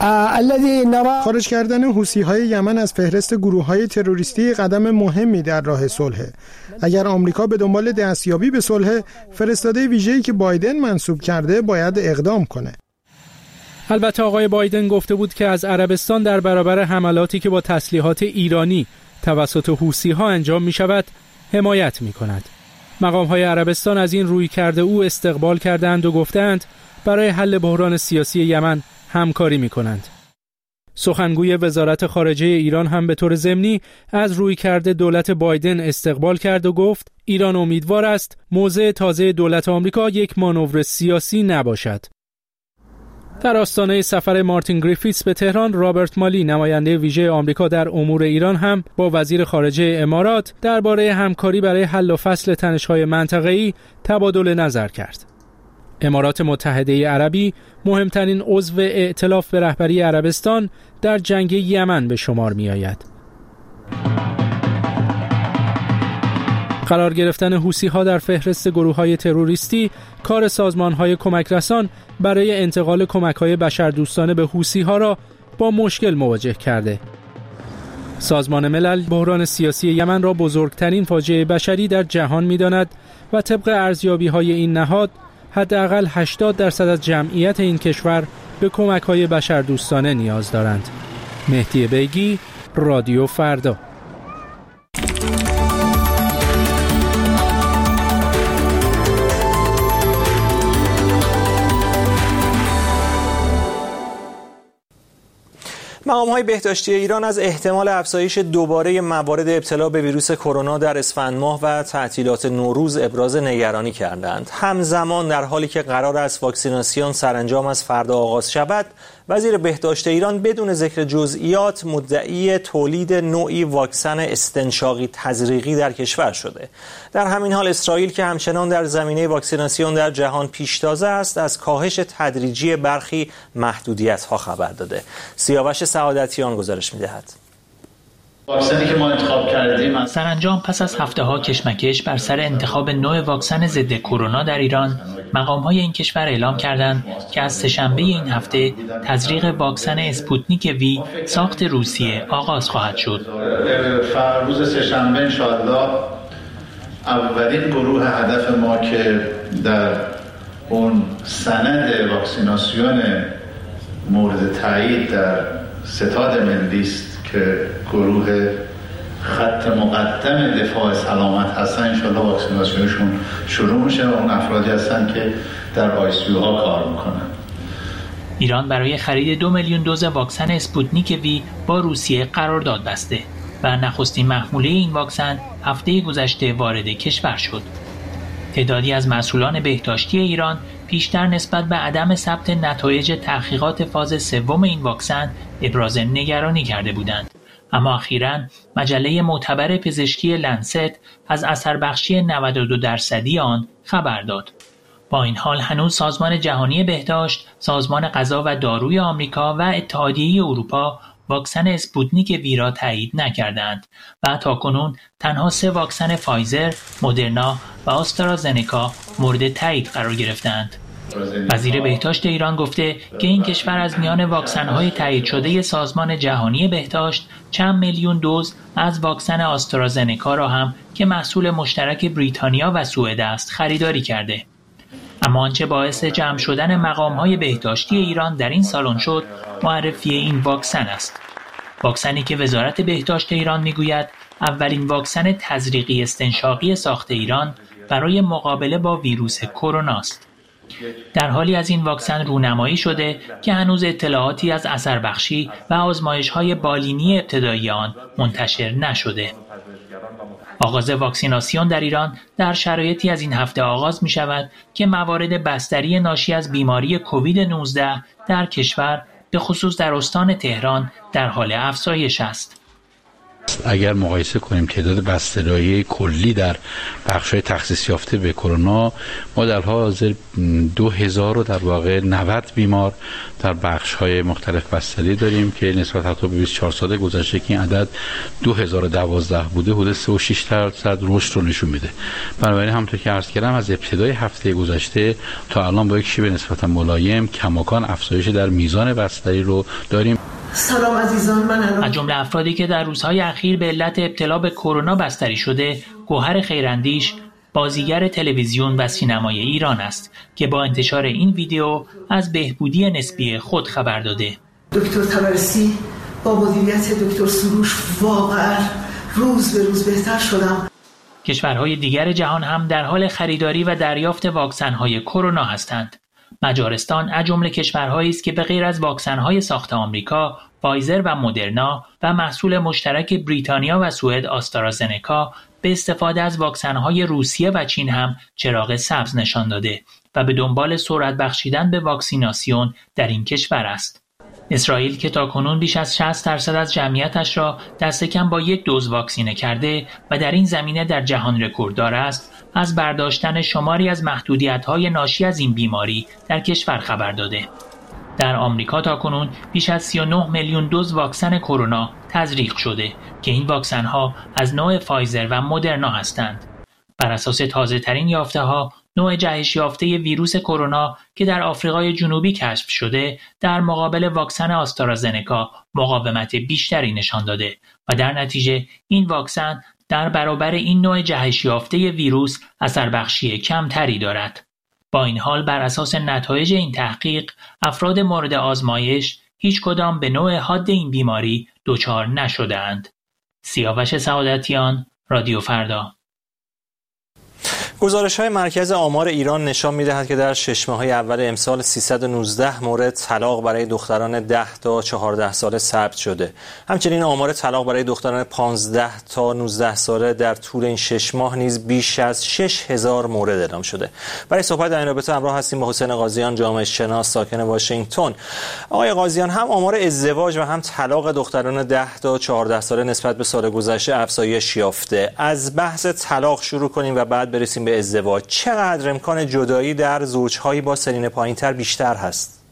خارج کردن حوثی‌های یمن از فهرست گروه‌های تروریستی قدم مهمی در راه صلح. اگر آمریکا به دنبال دستیابی به صلح، فرستاده ویژه‌ای که بایدن منصوب کرده باید اقدام کنه. البته آقای بایدن گفته بود که از عربستان در برابر حملاتی که با تسلیحات ایرانی توسط حوثی‌ها انجام می‌شود حمایت می‌کند. مقام‌های عربستان از این رویکرد او استقبال کردند و گفتند برای حل بحران سیاسی یمن همکاری می‌کنند. سخنگوی وزارت خارجه ایران هم به طور ضمنی از رویکرد دولت بایدن استقبال کرد و گفت ایران امیدوار است موضع تازه دولت آمریکا یک مانور سیاسی نباشد. در آستانه سفر مارتین گریفیتس به تهران، رابرت مالی نماینده ویژه آمریکا در امور ایران هم با وزیر خارجه امارات درباره همکاری برای حل و فصل تنش‌های منطقه‌ای تبادل نظر کرد. امارات متحده عربی مهمترین عضو ائتلاف به رهبری عربستان در جنگ یمن به شمار می آید. قرار گرفتن حوثی‌ها در فهرست گروه‌های تروریستی کار سازمان‌های کمک رسان برای انتقال کمک‌های بشردوستانه به حوثی‌ها را با مشکل مواجه کرده. سازمان ملل بحران سیاسی یمن را بزرگترین فاجعه بشری در جهان می‌داند و طبق ارزیابی‌های این نهاد حداقل 80% از جمعیت این کشور به کمک‌های بشردوستانه نیاز دارند. مهدی بیگی، رادیو فردا. مقام‌های بهداشتی ایران از احتمال افزایش دوباره موارد ابتلا به ویروس کرونا در اسفند ماه و تعطیلات نوروز ابراز نگرانی کردند. همزمان در حالی که قرار است واکسیناسیون سرانجام از فردا آغاز شود، وزیر بهداشت ایران بدون ذکر جزئیات مدعی تولید نوعی واکسن استنشاقی تزریقی در کشور شده. در همین حال اسرائیل که همچنان در زمینه واکسیناسیون در جهان پیشتازه است، از کاهش تدریجی برخی محدودیت‌ها خبر داده. سیاوش سعادتیان گزارش می‌دهد. واکسنی که ما انتخاب کردیم سرانجام پس از هفته‌ها کشمکش بر سر انتخاب نوع واکسن ضد کرونا در ایران، مقام‌های این کشور اعلام کردند که از سه‌شنبه این هفته تزریق واکسن اسپوتنیک وی ساخت روسیه آغاز خواهد شد. روز سه‌شنبه انشاءالله اولین گروه هدف ما که در اون سند واکسیناسیون مورد تایید در ستاد ملی است که گروه خط مقدم دفاع سلامت هستن، انشاءالله واکسیناسیونشون شروع میشه و اون افرادی هستن که در آیسیوها کار میکنن. ایران برای خرید 2 میلیون دوز واکسن اسپوتنیک وی با روسیه قرارداد بسته. و نخستین محموله این واکسن هفته گذشته وارد کشور شد. تعدادی از مسئولان بهداشتی ایران پیشتر نسبت به عدم ثبت نتایج تحقیقات فاز سوم این واکسن ابراز نگرانی کرده بودند. اما اخیراً مجله معتبر پزشکی لنست از اثربخشی 92% آن خبر داد. با این حال هنوز سازمان جهانی بهداشت، سازمان غذا و داروی آمریکا و اتحادیه اروپا واکسن اسپوتنیک وی را تایید نکردند و تاکنون تنها 3 واکسن فایزر، مدرنا و آسترازنکا مورد تایید قرار گرفتند. وزیر بهداشت ایران گفته که این کشور از میان واکسن‌های تایید شده سازمان جهانی بهداشت چند میلیون دوز از واکسن آسترازنکا را هم که محصول مشترک بریتانیا و سوئد است خریداری کرده. اما آنچه باعث جمع شدن مقام‌های بهداشتی ایران در این سالن شد معرفی این واکسن است. واکسنی که وزارت بهداشت ایران میگوید اولین واکسن تزریقی استنشاقی ساخت ایران برای مقابله با ویروس کرونا است. در حالی از این واکسن رونمایی شده که هنوز اطلاعاتی از اثربخشی و آزمایش‌های بالینی ابتدایی آن منتشر نشده. آغاز واکسیناسیون در ایران در شرایطی از این هفته آغاز می شود که موارد بستری ناشی از بیماری کووید 19 در کشور به خصوص در استان تهران در حال افزایش است. اگر مقایسه کنیم تعداد بستری‌های کلی در بخش‌های تخصیص یافته به کرونا، ما در حال حاضر 2000 رو در واقع 90 بیمار در بخش‌های مختلف بستری داریم که نسبت حتی به 24 سال گذشته که این عدد 2012 بوده، حدود 3.6% رشد رو نشون میده. بنابراین همونطور که عرض کردم از ابتدای هفته گذشته تا الان با یک شیب نسبتا ملایم کماکان افزایش در میزان بستری رو داریم. سلام عزیزان، من از جمله افرادی که در روزهای اخیر به علت ابتلا به کرونا بستری شده، گوهر خیراندیش، بازیگر تلویزیون و سینمای ایران است که با انتشار این ویدیو از بهبودی نسبی خود خبر داده. دکتر تبرسی با مدیریت دکتر سروش واقعا روز به روز بهتر شدم. کشورهای دیگر جهان هم در حال خریداری و دریافت واکسن‌های کرونا هستند. مجارستان از جمله کشورهایی است که به غیر از واکسن‌های ساخت آمریکا، فایزر و مدرنا و محصول مشترک بریتانیا و سوئد آسترازنکا به استفاده از واکسن‌های روسیه و چین هم چراغ سبز نشان داده و به دنبال سرعت بخشیدن به واکسیناسیون در این کشور است. اسرائیل که تاکنون بیش از 60% از جمعیتش را دست کم با 1 دوز واکسینه کرده و در این زمینه در جهان رکورددار است، از برداشتن شماری از محدودیت‌های ناشی از این بیماری در کشور خبر داده. در آمریکا تاکنون بیش از 39 میلیون دوز واکسن کرونا تزریق شده که این واکسن‌ها از نوع فایزر و مدرنا هستند. بر اساس تازه‌ترین یافته‌ها، نوع جهش یافته ویروس کرونا که در آفریقای جنوبی کشف شده، در مقابل واکسن آسترازنکا مقاومت بیشتری نشان داده و در نتیجه این واکسن در برابر این نوع جهش یافته ویروس اثربخشی کمتری دارد. با این حال بر اساس نتایج این تحقیق، افراد مورد آزمایش هیچ کدام به نوع حاد این بیماری دچار نشده‌اند. سیاوش سعادتیان، رادیو فردا. گزارش‌های مرکز آمار ایران نشان می‌دهد که در 6 ماه‌های اول امسال 319 مورد طلاق برای دختران 10 تا 14 ساله ثبت شده. همچنین آمار طلاق برای دختران 15 تا 19 ساله در طول این 6 ماه نیز بیش از 6000 مورد اعلام شده. برای صحبت در این رابطه همراه هستیم با حسین قاضیان، جامعه شناس ساکن واشنگتن. آقای قاضیان، هم آمار ازدواج و هم طلاق دختران 10 تا 14 ساله نسبت به سال گذشته افزایش یافته. از بحث طلاق شروع کنیم و بعد برسیم به ازدواج. چقدر امکان جدایی در زوج‌هایی با سنین پایین‌تر بیشتر هست؟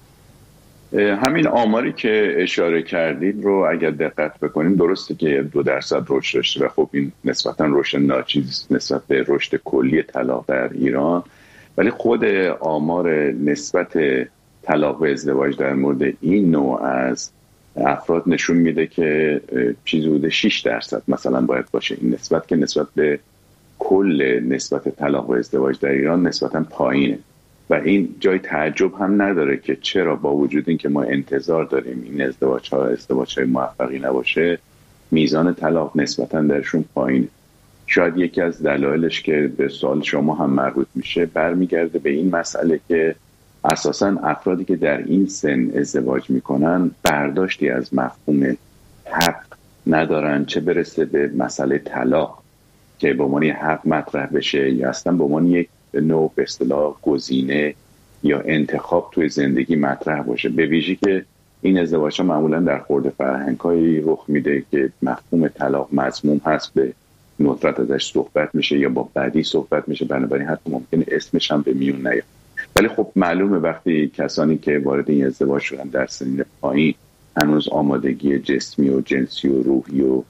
همین آماری که اشاره کردید رو اگر دقت بکنیم درسته که 2% رشد داشته و خب این نسبتاً رشد ناچیز نسبت به رشد کلی طلاق در ایران، ولی خود آمار نسبت طلاق و ازدواج در مورد این نوع از افراد نشون میده که چیزی حدود 6% مثلا باید باشه. این نسبت که نسبت به کل نسبت طلاق و ازدواج در ایران نسبتاً پایینه و این جای تعجب هم نداره که چرا با وجود این که ما انتظار داریم این ازدواج‌های موفقی نباشه، میزان طلاق نسبتاً درشون پایینه. شاید یکی از دلایلش که به سوال شما هم مربوط میشه برمیگرده به این مسئله که اساساً افرادی که در این سن ازدواج میکنن برداشتی از مفهوم حق ندارن، چه برسه به مسئله طلاق که به عنوان حق مطرح بشه یا اصلا به عنوان یک نوع به اصطلاح گزینه یا انتخاب توی زندگی مطرح باشه. به ویژه که این ازدواج‌ها معمولا در خورد فرهنگ‌هایی رخ میده که مفهوم طلاق مذموم هست، به ندرت ازش صحبت میشه یا با بدی صحبت میشه، بنابراین حتی ممکنه اسمش هم به میون نیاد. ولی خب معلومه وقتی کسانی که وارد این ازدواج شدن در سنین پایین هنوز آمادگی جسمی و جنسی و روحی و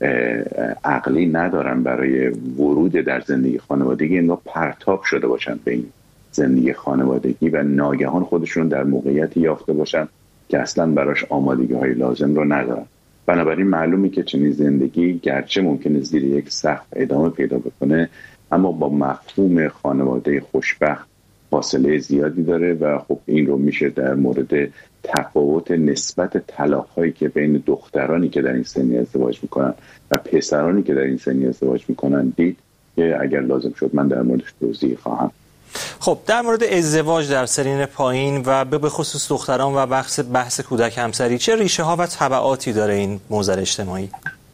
عقلی ندارن برای ورود در زندگی خانوادگی، اینا پرتاب شده باشن به این زندگی خانوادگی و ناگهان خودشون در موقعیتی یافته باشن که اصلا براش آمادگی های لازم رو ندارن. بنابراین معلومه که چنین زندگی گرچه ممکنه زیر یک سقف ادامه پیدا بکنه، اما با مفهوم خانواده خوشبخت فاصله زیادی داره و خب این رو میشه در مورد تفاوت نسبت طلاق‌هایی که بین دخترانی که در این سنی ازدواج میکنن و پسرانی که در این سنی ازدواج میکنن دید که اگر لازم شد من در موردش توضیح خواهم. خب در مورد ازدواج در سنین پایین و به خصوص دختران و بحث کودک همسری چه ریشه ها و تبعاتی داره این موضوع اجتماعی؟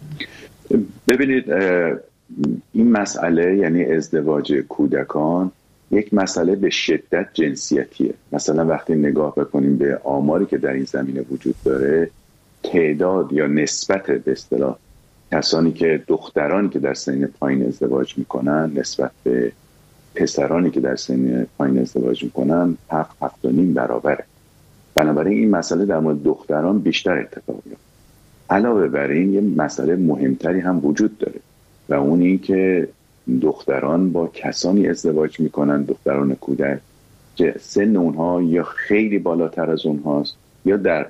ببینید این مسئله یعنی ازدواج کودکان یک مسئله به شدت جنسیتیه. مثلا وقتی نگاه بکنیم به آماری که در این زمینه وجود داره، تعداد یا نسبت به اصطلاح کسانی که دخترانی که در سن پایین ازدواج میکنن نسبت به پسرانی که در سن پایین ازدواج میکنن 7.5 برابره. بنابراین این مسئله در مورد دختران بیشتر اتفاق میفته. علاوه بر این یه مسئله مهمتری هم وجود داره و اون این که دختران با کسانی ازدواج میکنن، دختران کودک که سن اونها یا خیلی بالاتر از اونهاست یا در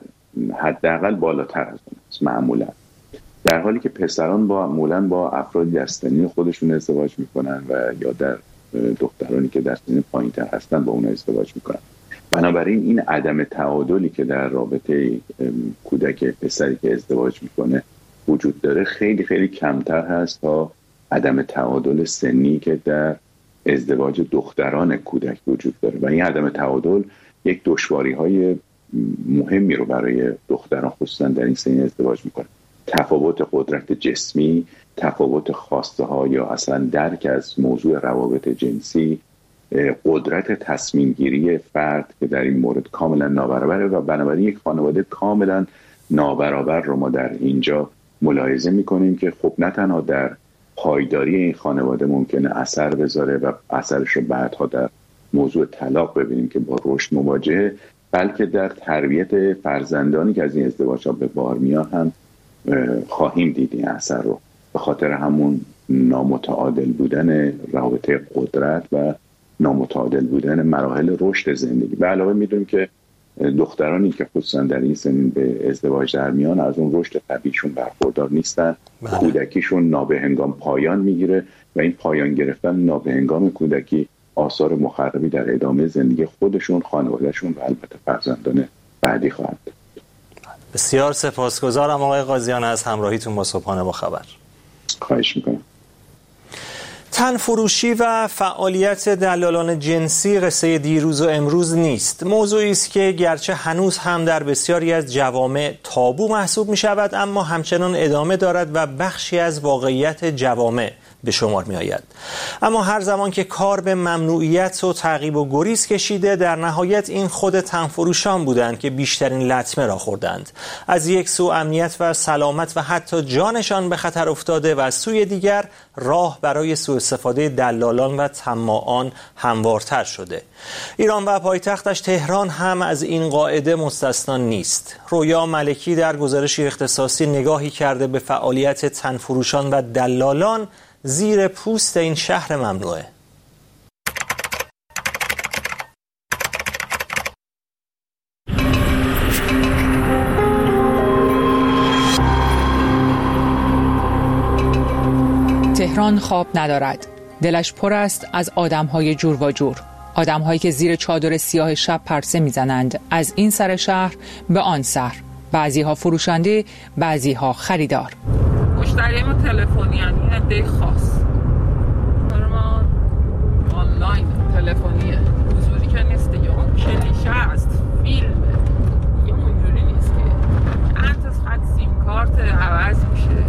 حداقل بالاتر از اونهاست معمولا، در حالی که پسران معمولا با افرادی در سنی خودشون ازدواج میکنن و یا در دخترانی که در سن پایین‌تر هستن با اونها ازدواج میکنن. بنابراین این عدم تعادلی که در رابطه کودک پسری که ازدواج میکنه وجود داره خیلی خیلی کمتر هست تا عدم تعادل سنی که در ازدواج دختران کودک وجود داره و این عدم تعادل یک دشواری‌های مهمی رو برای دختران خصوصا در این سن ازدواج میکنه. تفاوت قدرت جسمی، تفاوت خواسته ها یا اصلا درک از موضوع روابط جنسی، قدرت تصمیم گیری فرد که در این مورد کاملا نابرابره و بنابراین یک خانواده کاملا نابرابر رو ما در اینجا ملاحظه میکنیم که خب نه تنها در پایداری این خانواده ممکنه اثر بذاره و اثرش رو بعدها در موضوع طلاق ببینیم که با رشد مواجهه، بلکه در تربیت فرزندانی که از این ازدواج‌ها به بار میان هم خواهیم دید این اثر رو، به خاطر همون نامتعادل بودن روابط قدرت و نامتعادل بودن مراحل رشد زندگی. به علاوه میدونیم که دخترانی که خصوصا در این سنین به ازدواج در میان از اون رشد طبیعیشون برخوردار نیستن، کودکیشون نابهنگام پایان میگیره و این پایان گرفتن نابهنگام کودکی آثار مخربی در ادامه زندگی خودشون، خانوادهشون و البته فرزندان بعدی خواهد داشت. بسیار سپاسگزارم آقای قاضیان از همراهیتون با صبحانه با خبر. خواهش میکنم. تنفروشی و فعالیت دلالان جنسی قصه دیروز و امروز نیست. موضوعی است که گرچه هنوز هم در بسیاری از جوامع تابو محسوب می شود، اما همچنان ادامه دارد و بخشی از واقعیت جوامع به شمار می آید. اما هر زمان که کار به ممنوعیت و تعقیب و گریز کشیده، در نهایت این خود تنفروشان بودند که بیشترین لطمه را خوردند. از یک سو امنیت و سلامت و حتی جانشان به خطر افتاده و از سوی دیگر راه برای سوء استفاده دلالان و طماعان هموارتر شده. ایران و پایتختش تهران هم از این قاعده مستثنا نیست. رویا ملکی در گزارشی اختصاصی نگاهی کرده به فعالیت تنفروشان و دلالان زیر پوست این شهر ممنوعه. تهران خواب ندارد. دلش پر است از آدم‌های جور و جور. آدم‌هایی که زیر چادر سیاه شب پرسه می‌زنند از این سر شهر به آن سر. بعضی‌ها فروشنده، بعضی‌ها خریدار. مشتریمون تلفنیان، این عده خاص. ما آنلاین تلفنیه. حضوری که نیست دیگه. اون کلیشه است. فیلمه. دیگه اونجوری نیست که انت از خط سیم کارت عوض میشه.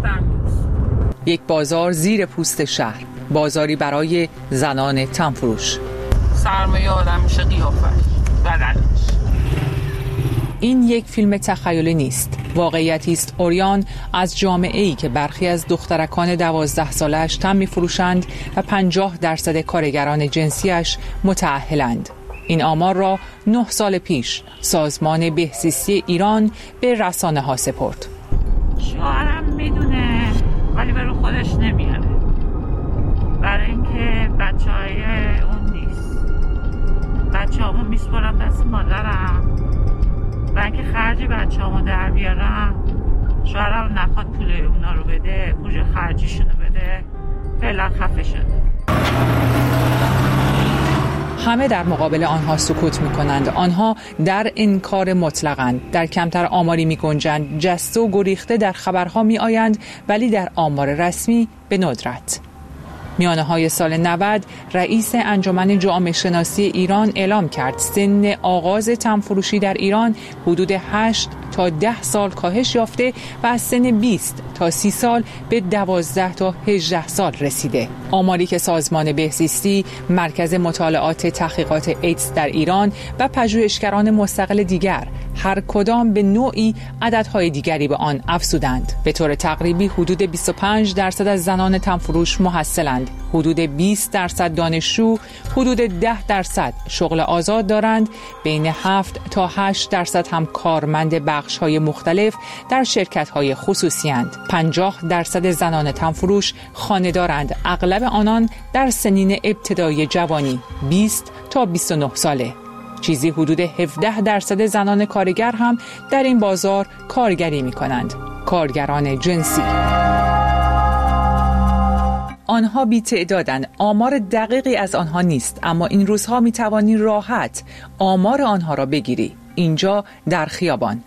وحشت‌انگیز. یک بازار زیر پوست شهر، بازاری برای زنان تنفروش. سرمایه آدم میشه قیافش بدنش. این یک فیلم تخیلی نیست، واقعیتی است عریان از جامعه‌ای که برخی از دخترکان 12 سالش تن می‌فروشند و 50% کارگران جنسیش متأهلند. این آمار را 9 سال پیش سازمان بهزیستی ایران به رسانه‌ها سپرد. شوهرم میدونه ولی برای خودش نمیاره، برای اینکه بچه‌های اون نیست. بچه‌هامو میسپرم دست مادرم و اینکه خرج بچه‌هامو در بیارم. شوهرم نخواد پول اونا رو بده، پول خرجیشونو بده، فعلا خفه شده. همه در مقابل آنها سکوت می‌کنند. آنها در انکار مطلقند. در کمتر آماری می‌گنجند. جسته و گریخته در خبرها می‌آیند ولی در آمار رسمی به ندرت. میانه‌های سال 90 رئیس انجمن جامعه شناسی ایران اعلام کرد سن آغاز تنفروشی در ایران حدود 8 تا 10 سال کاهش یافته و از سن 20 تا 30 سال به 12 تا 18 سال رسیده. آماری که سازمان بهزیستی، مرکز مطالعات تحقیقات ایدز در ایران و پژوهشگران مستقل دیگر هر کدام به نوعی عددهای دیگری به آن افزودند. به طور تقریبی حدود 25% از زنان تنفروش محصلند، حدود 20% دانشجو، حدود 10% شغل آزاد دارند، بین 7 تا 8% هم کارمند بخش‌های مختلف در شرکت‌های خصوصی اند. 50% زنان تنفروش خانه‌دارند، اغلب آنان در سنین ابتدایی جوانی 20 تا 29 ساله. چیزی حدود 17% زنان کارگر هم در این بازار کارگری می‌کنند، کارگران جنسی. آنها بی‌تعدادند، آمار دقیقی از آنها نیست، اما این روزها می‌توانی راحت آمار آنها را بگیری. اینجا در خیابان.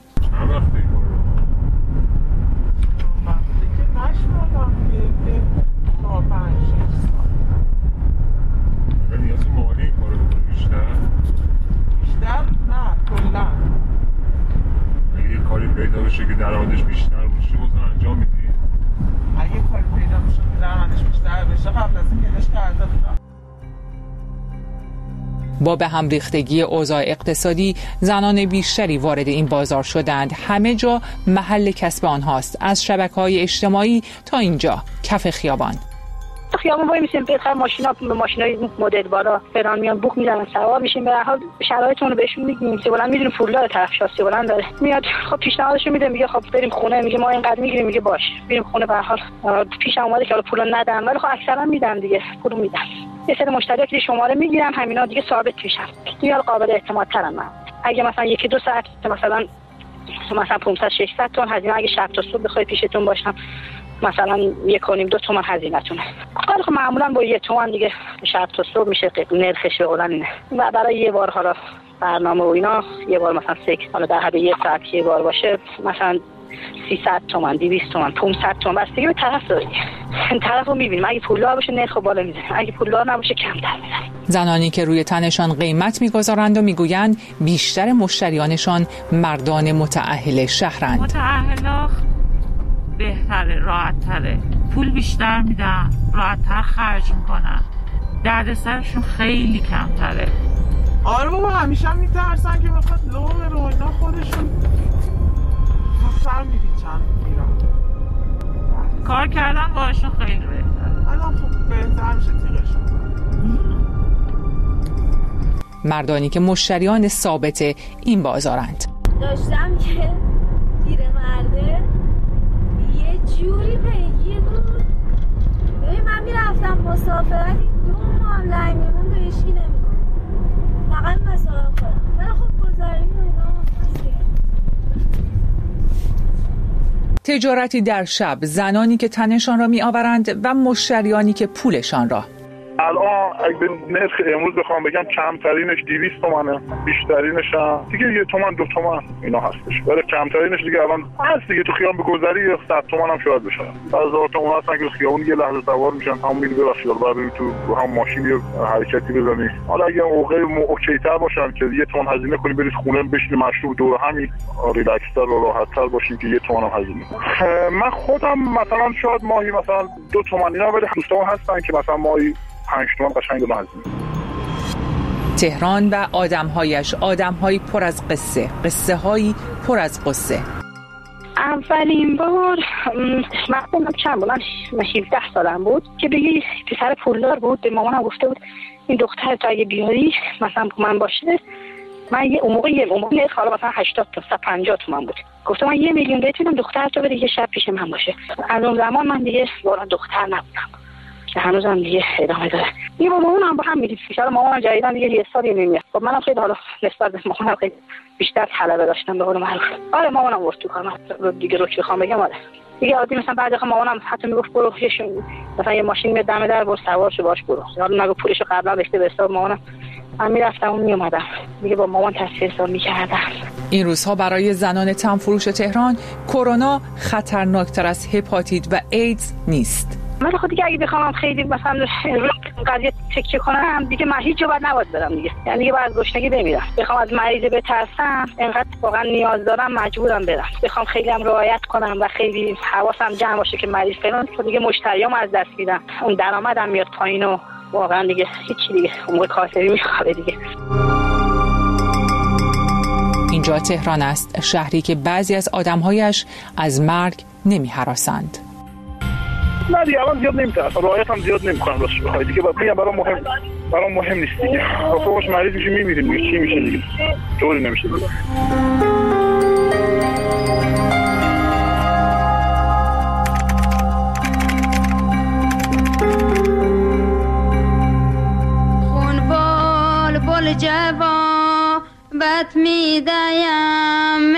پیدا بشه که درآمدش بیشتر باشه بازم انجام میدی؟ اگه کاری پیدا بشه که درآمدش بیشتر بشه قبل از این پیداش کرده بودم. با به هم ریختگی اوضاع اقتصادی زنان بیشتری وارد این بازار شدند. همه جا محل کسب آنهاست، از شبکه‌های اجتماعی تا اینجا کف خیابان. تو خیابون وای میسیم بخیر ماشینای مدل بالا فران میان بوق میزنن سوار میشیم، به هر حال شرایطمون رو بهشون میگیم. سیبلند میدونیم پولدار طرف شاسی بلند داره، میاد خب پیشنهادشو میده، میگه خب بریم خونه، میگه ما اینقدر میگیریم، میگه باش بریم خونه. به هر حال پیش اومده که پولا ندن ولی خب اکثرا میدن دیگه، پولو میدن. یه سری مشتری‌ها که شماره میگیرن همینا دیگه ثابت میشن، دیگه قابل اعتماد ترن. اگه مثلا 1-2 ساعت مثلا 500-600 تومن هزینه، اگه شب تا صبح بخوای پیشتون باشم مثلا 1.5-2 تومن هزینه‌تونه. خب معمولا با 1 تومن دیگه شب تا صبح میشه نرخش اولن اینه. و برای یه بار حالا برنامه و اینا یه بار مثلا حالا در حد 1 ساعت یه بار باشه مثلا 300 تومن 200 تومن 500 تومن بستگی به طرف داره. این طرفو می‌بینیم، اگه پولدار باشه نرخ بالا میزنه، اگه پولدار نباشه کمتر میزنه. زنانی که روی تنشان قیمت می‌گذارند و می‌گویند بیشتر مشتریانشان مردان متأهل شهرند. متأهلا بهتره، راحت‌تره، پول بیشتر میدن، راحت‌تر خرج میکنن، دردسرشون خیلی کمتره. آره بابا همیشه هم میترسن که بخواد لو بره و اینا خودشون سر میریچن میرن. کار کردن باشون خیلی بهتره. الان خب بهتر میشه تیغشون. مردانی که مشتریان ثابت این بازارند. داشتم که پیرمرده یه جوری پیگیر بود. من میرفتم مسافرت 2 ماه لنگ میمون به اشکی نمیکنم، فقط مسائل خودم. ولی خب گذاری اینا تجارتی در شب، زنانی که تنشان را می آورند و مشتریانی که پولشان را. الان اگه به نرخ امروز بخوام بگم کمترینش 200 تومنه، بیشترینش هم دیگه 1 تومن 2 تومن اینا هستش. ولی کمترینش دیگه الان هست دیگه، تو خیابون بگذری 100 تومن هم شاید بشه. هزار تومن هستن که خیابون یه لحظه سوار میشن، هم میری ببخشید بعد تو هم ماشین یه حرکتی بزنی. حالا اگه موقع اوکی‌تر باشن که 1 تومن هزینه کنی برید خونه بشینی مشروب دور همین ریلکس‌تر و راحت‌تر باشین که 1 تومن هم هزینه. من خودم مثلا شاید ماهی مثلا 2 تومن اینا، ولی دوستان هستن که مثلا ماهی 5 تومن قشنگ دادن هزینه. تهران و آدم‌هایی پر از قصه‌هایی پر از قصه. اولین بار من خودم چند بود، من 17 سالم بود که به یه پسر پولدار بود، به مامانم گفته بود این دختر تو اگه بیاری مثلا من باشه، من یه موقع حالا مثلا 80 تا 150 تومن بود، گفتم من 1 میلیون بهت میدم دختر تو بده یه شب پیش من باشه. از اون زمان من دیگه واقعا دختر نبودم که هنوزم دیگه ادامه داره. دیگه با مامانم با هم میریم، ان مامانم جدیدن دیگه یه سالی نمیاد. خب منم خیلی حالا نسبت به مامانم خیلی بیشتر طلبه داشتم به قول معروف. آره مامانم ورت تو کارم دیگه، رو چه بخوام بگم آره دیگه عادی مثلا بعد از مامانم حتی میگفت برو مثلا یه ماشین میاد دم در برو سوار شو باش برو، حالا نگو پولشو قبلا بهش به حساب مامانم من میرفتم و میومدم دیگه، با مامان تصفیه حساب میکردم. این روزها برای زنان تنفروش تهران کرونا خطرناکتر از هپاتیت و ایدز نیست. من خود دیگه اگه بخوام خیلی مثلا قضیه تکیه کنم دیگه من هیچ جا باید نباید برم دیگه، یعنی دیگه باید گشنگی بمیرم. بخوام از مریض بترسم انقدر واقعا نیاز دارم مجبورم برم، بخوام خیلی هم رعایت کنم و خیلی حواسم جمع باشه که مریض فلان، تو دیگه مشتریام از دست میدم، اون درآمدم میاد پایین و واقعا دیگه هیچی دیگه اون کاسبی میخوابه دیگه. اینجا تهران است، شهری که بعضی از آدم‌هایش از مرگ نمی‌هراسند. نه دیگه الان زیاد نمیترسم، رعایت هم زیاد نمیکنم راستش بخوای دیگه، میگم برام مهم نیست دیگه. خودش مریض میشه میمیریم دیگه، چی میشه دیگه، طوری نمیشه دیگه. خون بال جوان بد میدیم.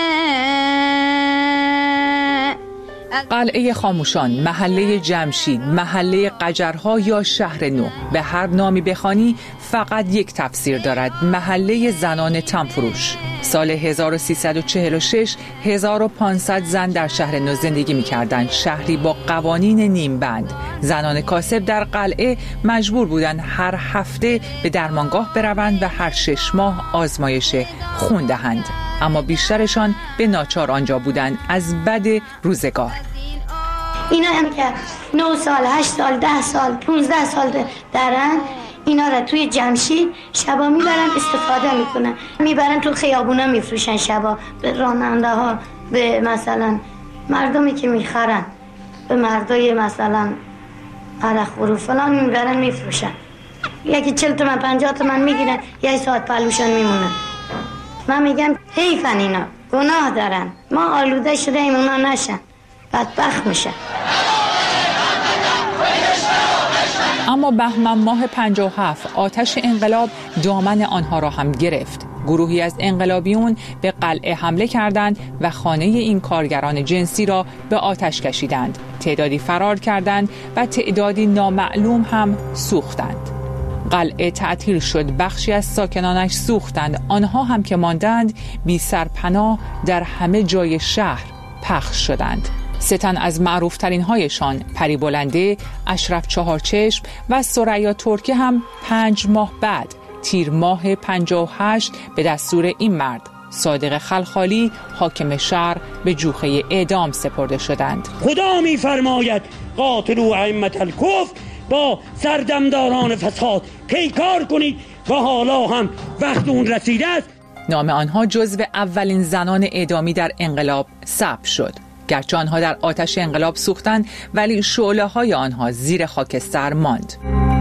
قلعه خاموشان، محله جمشید، محله قجرها یا شهر نو، به هر نامی بخوانی فقط یک تفسیر دارد: محله زنان تنفروش. سال 1346 1500 زن در شهر نو زندگی می‌کردند، شهری با قوانین نیمبند. زنان کاسب در قلعه مجبور بودند هر هفته به درمانگاه بروند و هر 6 ماه آزمایش خون دهند، اما بیشترشان به ناچار آنجا بودند از بد روزگار. اینا هم که 9 سال، 8 سال، 10 سال، 15 سال دارن، اینا را توی جمشید شبا میبرن استفاده میکنن، میبرن تو خیابونا میفروشن شبا به راننده ها، به مثلا مردمی که میخرن، به مردای مثلا عرق خورو فلان میبرن میفروشن. یکی 40 تومن 50 تومن میگیرن، یه ساعت پلوشن میمونن. من میگم حیفن اینا، گناه دارن، ما آلوده شده اونا نشن، بدبخت میشن. اما بهمن ماه 57 آتش انقلاب دامن آنها را هم گرفت. گروهی از انقلابیون به قلعه حمله کردند و خانه این کارگران جنسی را به آتش کشیدند. تعدادی فرار کردند و تعدادی نامعلوم هم سوختند. قلعه تعطیل شد، بخشی از ساکنانش سوختند، آنها هم که ماندند بی سرپناه در همه جای شهر پخش شدند. 3 تن از معروفترین هایشان، پری بلنده، اشرف چهارچشم و ثریا ترکی هم 5 ماه بعد تیر ماه 58 به دستور این مرد صادق خلخالی حاکم شهر به جوخه اعدام سپرده شدند. خدا می‌فرماید قاتلوا ائمة الکفر، با سردمداران فساد پیکار کنید و حالا هم وقت اون رسیده است. نام آنها جزو اولین زنان اعدامی در انقلاب ثبت شد. گرچه آنها در آتش انقلاب سوختند ولی شعله‌های آنها زیر خاکستر ماند.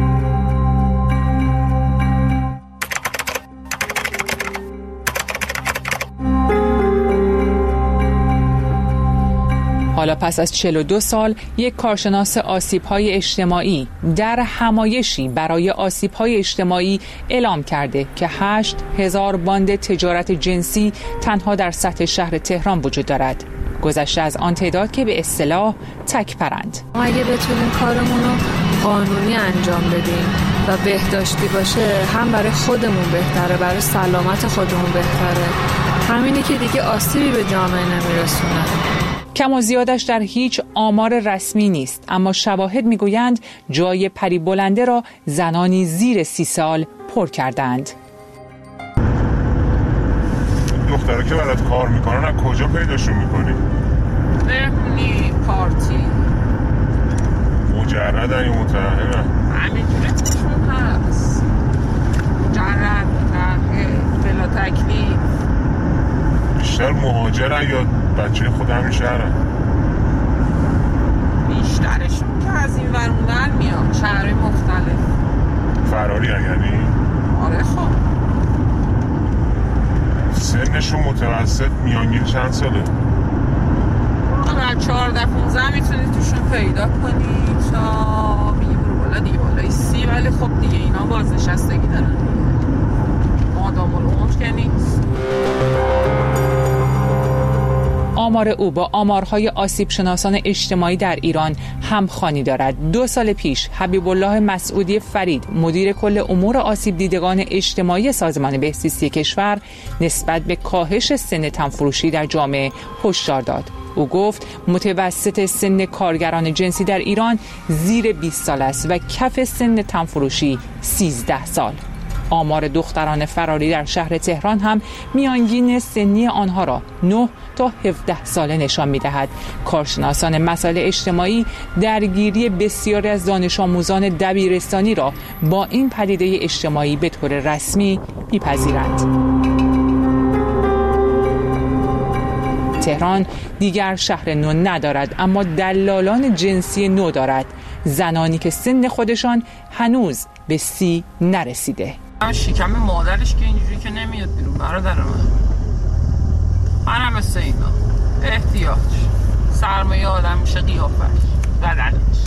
حالا پس از 42 سال یک کارشناس آسیب‌های اجتماعی در همایشی برای آسیب‌های اجتماعی اعلام کرده که 8000 باند تجارت جنسی تنها در سطح شهر تهران وجود دارد، گذشته از آن تعداد که به اصطلاح تک‌پرند. اگه بتونیم کارمون رو قانونی انجام بدیم و بهداشتی باشه، هم برای خودمون بهتره، برای سلامت خودمون بهتره. همینی که دیگه آسیبی به جامعه نمیرسونه. کم و زیادش در هیچ آمار رسمی نیست، اما شواهد میگویند جای پری بلنده را زنانی زیر 30 سال پر کردند. دخترها که برات کار میکنن از کجا پیداشون میکنی؟ مهمونی، پارتی. مجردن یا متأهلن؟ همینجوری توشون هست. مجرد، متأهل، بلا تکلیف. بیشتر مهاجرن یا بچه خود همین شهرن؟ بیشترشون که از این ور اون ور میان، شهرهای مختلف. فراری یعنی؟ آره خب. سنشون متوسط میانگین چند ساله؟ واقعا 14-15 میتونید توشون پیدا کنید تا میگیم رو بالا دیگه بالای 30. ولی خب دیگه اینا بازنشستگی دارن، مادام العمر که نیست. آمار او با آمارهای آسیب شناسان اجتماعی در ایران همخوانی دارد. 2 سال پیش حبیب الله مسعودی فرید، مدیر کل امور آسیب دیدگان اجتماعی سازمان بهزیستی کشور، نسبت به کاهش سن تنفروشی در جامعه هشدار داد. او گفت متوسط سن کارگران جنسی در ایران زیر 20 سال است و کف سن تنفروشی 13 سال. آمار دختران فراری در شهر تهران هم میانگین سنی آنها را 9 تا 17 ساله نشان می‌دهد. کارشناسان مسائل اجتماعی درگیری بسیاری از دانش آموزان دبیرستانی را با این پدیده اجتماعی به طور رسمی می‌پذیرند. تهران دیگر شهر نو ندارد، اما دلالان جنسی نو دارد، زنانی که سن خودشان هنوز به 30 نرسیده. شکم مادرش که اینجوری که نمیاد بیرون برادر منم مثل اینا. احتیاج سرمایه آدم میشه قیافش بدنش.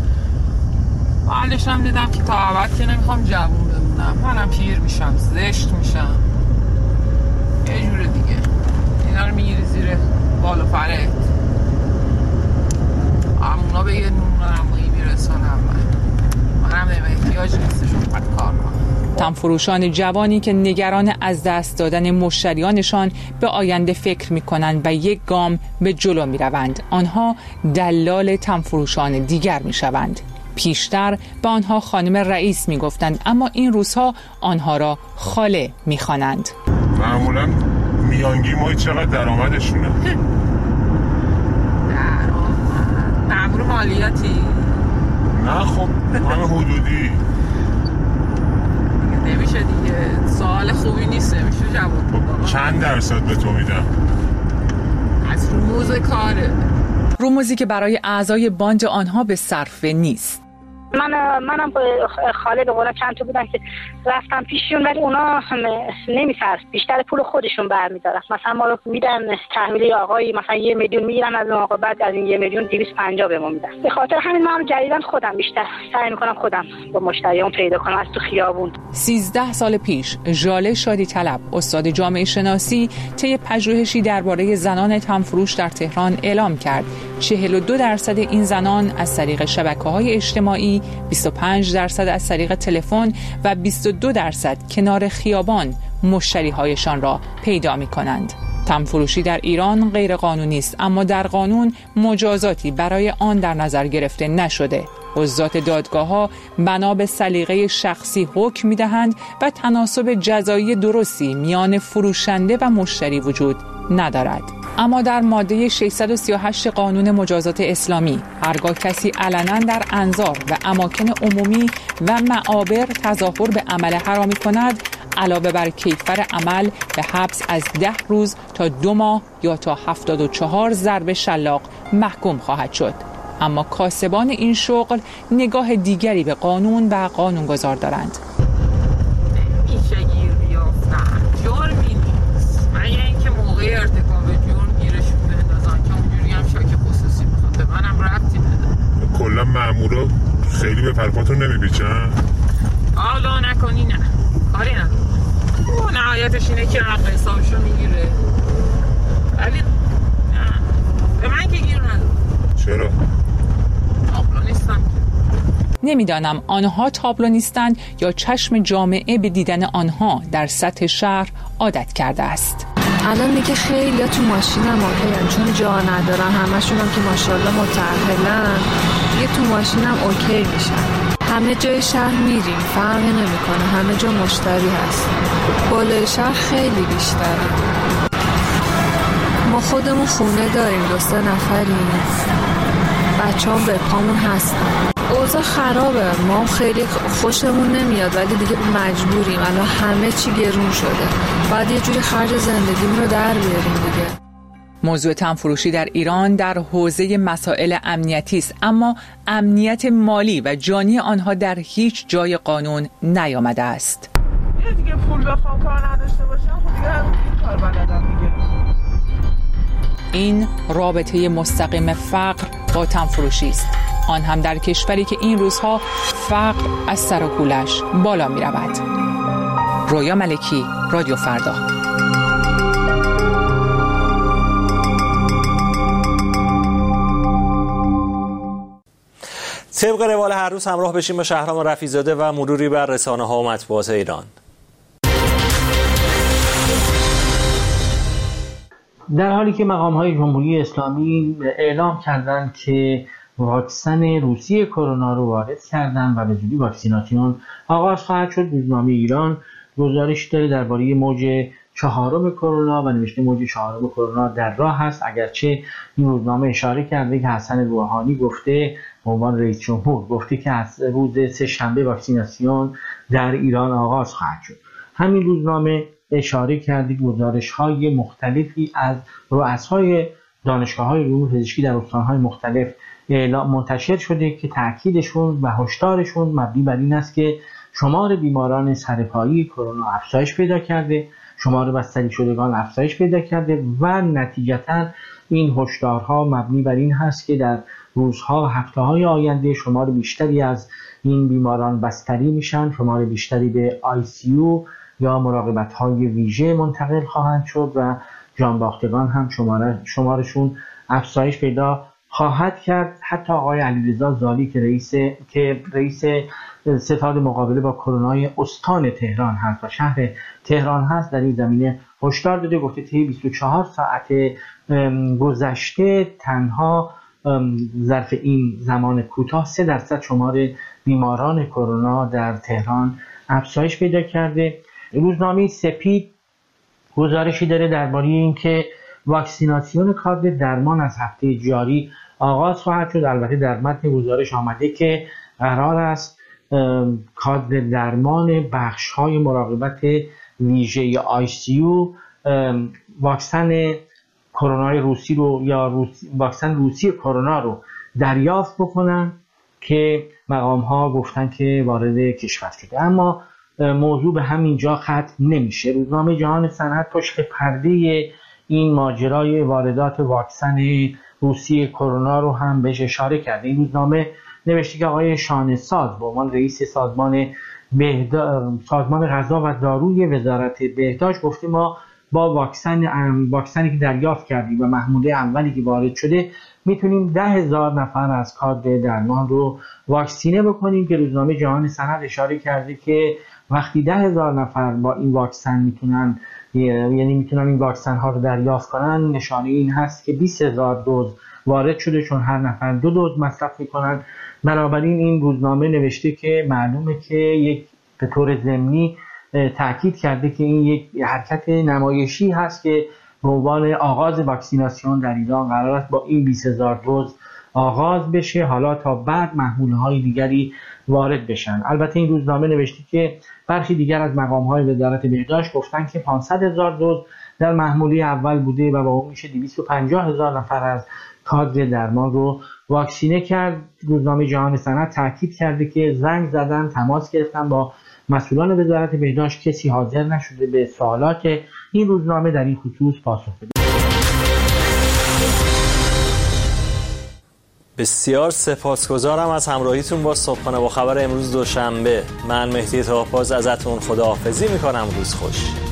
بعدش هم دیدم که تا ابد که نمیخوام جوون بمونم، منم پیر میشم، زشت میشم، یه جور دیگه. اینا رو میگیری زیر بال و پرت، همونا به یه نمایی میرسانم. منم به احتیاج نیستشون باید کار کنم. تنفروشان جوانی که نگران از دست دادن مشتریانشان به آینده فکر می‌کنند و یک گام به جلو می‌روند. آنها دلال تنفروشان دیگر می‌شوند. پیشتر به آنها خانم رئیس می‌گفتند، اما این روزها آنها را خاله می‌خوانند. معمولاً میانگین ماهی چقدر درآمدشونه؟ مأمور مالیاتی؟ نه خب همه حدودی. نمیشه دیگه، سوال خوبی نیست، نمیشه جواب بدم. چند درصد به تو میدم؟ از رموز کاره، رموزی که برای اعضای باند آنها به صرفه نیست. منم خاله به قولم چند تا بودن که رفتم پیششون، ولی اونا نمیصرف، بیشتر پول خودشون برمیدارن. مثلا ما رو میدن تحویل آقایی مثلا 1 میلیون میگیرن از اون آقا، بعد از این 1 میلیون 250 به ما میدن. به خاطر همین من جدیداً خودم بیشتر سعی میکنم خودم با مشتریام پیدا کنم از تو خیابون. 13 سال پیش ژاله شادی طلب، استاد جامعه شناسی، طی پژوهشی درباره زنان تنفروش در تهران اعلام کرد 42% این زنان از طریق شبکه‌های اجتماعی، 25% از طریق تلفن و 22% کنار خیابان مشتری‌هایشان را پیدا می‌کنند. تنفروشی در ایران غیر قانونی است، اما در قانون مجازاتی برای آن در نظر گرفته نشده. قضات دادگاه‌ها بنا به سلیقه شخصی حکم می‌دهند و تناسب جزایی درستی میان فروشنده و مشتری وجود ندارد. اما در ماده 638 قانون مجازات اسلامی، هرگاه کسی علنا در انظار و اماکن عمومی و معابر تظاهر به عمل حرامی کند، علاوه بر کیفر عمل به حبس از 10 روز تا 2 ماه یا تا 74 ضرب شلاق محکوم خواهد شد. اما کاسبان این شغل نگاه دیگری به قانون و قانونگذار دارند. میشه گیر بیافتن، جرمی نیست، مگه اینکه موقع ارتکاب جرم گیرشون بندازن که اونجوری هم شاک خصوصی میخواد. به منم ربطی بده. کلا مامورا خیلی به پرپاتون نمیپیچن؟ حالا نکنی نه، کاری نداره. او نهایتش اینه که حق حسابشو میگیره، ولی نه به من که گیر نداره. چرا؟ حالا نیستم که نمیدانم آنها تابلو نیستند یا چشم جامعه به دیدن آنها در سطح شهر عادت کرده است. الان دیگه خیلی تو ماشینم اوکی‌ان، چون جا ندارن، همشون هم که ماشاءالله متأهلن، دیگه تو ماشینم اوکی میشن. همه جای شهر میریم، فرق نمیکنه، همه جا مشتری هست. بالای شهر خیلی بیشتره. ما خودمون خونه داریم، 2-3 نفریم، بچه‌ها به پامون هستن. اوضاع خرابه، ما خیلی خوشمون نمیاد ولی دیگه مجبوریم. الان همه چی گرون شده، باید یه جوری خرج زندگیمون رو در بیاریم دیگه. موضوع تنفروشی در ایران در حوزه مسائل امنیتی است، اما امنیت مالی و جانی آنها در هیچ جای قانون نیامده است. دیگه پول بخوام کار نداشته باشم، خب دیگه این کار بلدم دیگه. این رابطه مستقیم فقر با تنفروشی است، آن هم در کشوری که این روزها فقر از سر و کولش بالا می رود. رویا ملکی، رادیو فردا. طبق روال هر روز همراه بشیم با شهرام رفیع‌زاده و مروری بر رسانه‌ها و مطبوعات ایران. در حالی که مقام‌های جمهوری اسلامی اعلام کردند که واکسن روسی کرونا رو وارد کردن و به زودی واکسیناسیون آغاز خواهد شد، روزنامه ایران گزارش داره درباره موج 4 کرونا و نوشته موج 4 کرونا در راه است، اگرچه این روزنامه اشاره کرده که حسن روحانی گفته، به عنوان رئیس جمهور گفته که از روز سه‌شنبه واکسیناسیون در ایران آغاز خواهد شد. همین روزنامه اشاره کرده که گزارش‌های مختلفی از رؤسای دانشگاه‌های علوم پزشکی در استان‌های مختلف منتشر شده که تأکیدشون و هشدارشون مبنی بر این است که شمار بیماران سرپایی کرونا افزایش پیدا کرده، شمار بستری شدگان افزایش پیدا کرده و نتیجتاً این هشدارها مبنی بر این هست که در روزها، هفته‌های آینده شمار بیشتری از این بیماران بستری میشن، شمار بیشتری به ICU یا مراقبت‌های ویژه منتقل خواهند شد و جانباختگان هم شمارشون افزایش پیدا خواهد کرد. حتی آقای علیرضا زالی که رئیس ستاد مقابله با کرونای استان تهران هست و شهر تهران هست، در این زمینه هشدار داده، گفته طی 24 ساعت گذشته تنها ظرف این زمان کوتاه 3% شمار بیماران کرونا در تهران افزایش پیدا کرده. روزنامه سپید گزارشی داره درباره اینکه واکسیناسیون کادر درمان از هفته جاری آغاز خواهد شد. البته در متن گزارش آمده که قرار است کادر درمان بخش‌های مراقبت ویژه ICU واکسن کرونا روسی رو یا واکسن روسی کرونا رو دریافت بکنن که مقام‌ها گفتن که وارد کشور شده، اما موضوع به همین جا ختم نمیشه. روزنامه جهان صنعت پشت پرده این ماجرای واردات واکسن روسی کرونا رو هم بهش اشاره کرده. این روزنامه نوشته که آقای شانه‌ساز به عنوان رئیس سازمان غذا و داروی وزارت بهداشت گفته ما با واکسنی که دریافت کردیم و محموله اولی که وارد شده میتونیم 10,000 نفر از کادر درمان رو واکسینه بکنیم، که روزنامه جهان صنعت اشاره کرده که وقتی 10,000 نفر با این واکسن میتونن این واکسن ها رو دریافت کنن، نشانه این هست که 20,000 دوز وارد شده، چون هر نفر 2 دوز مصرف میکنن. بنابراین این روزنامه نوشته که معلومه که به طور ضمنی تاکید کرده که این یک حرکت نمایشی هست که به عنوان آغاز واکسیناسیون در ایران قرار است با این 20,000 دوز آغاز بشه، حالا تا بعد محموله‌های دیگری وارد بشن. البته این روزنامه نوشته که برخی دیگر از مقام‌های وزارت بهداشت گفتن که 500,000 دوز در محموله اول بوده و با اون میشه 250,000 نفر از کادر درمان رو واکسینه کرد. روزنامه جهان صنعت تاکید کرده که زنگ زدن، تماس گرفتن با مسئولان وزارت بهداشت، کسی حاضر نشده به سوالات این روزنامه در این خصوص پاسخ بده. بسیار سپاسگزارم از همراهیتون با صبحانه با خبر امروز دوشنبه. من مهدی طاهرپاز ازتون خداحافظی میکنم. روز خوش.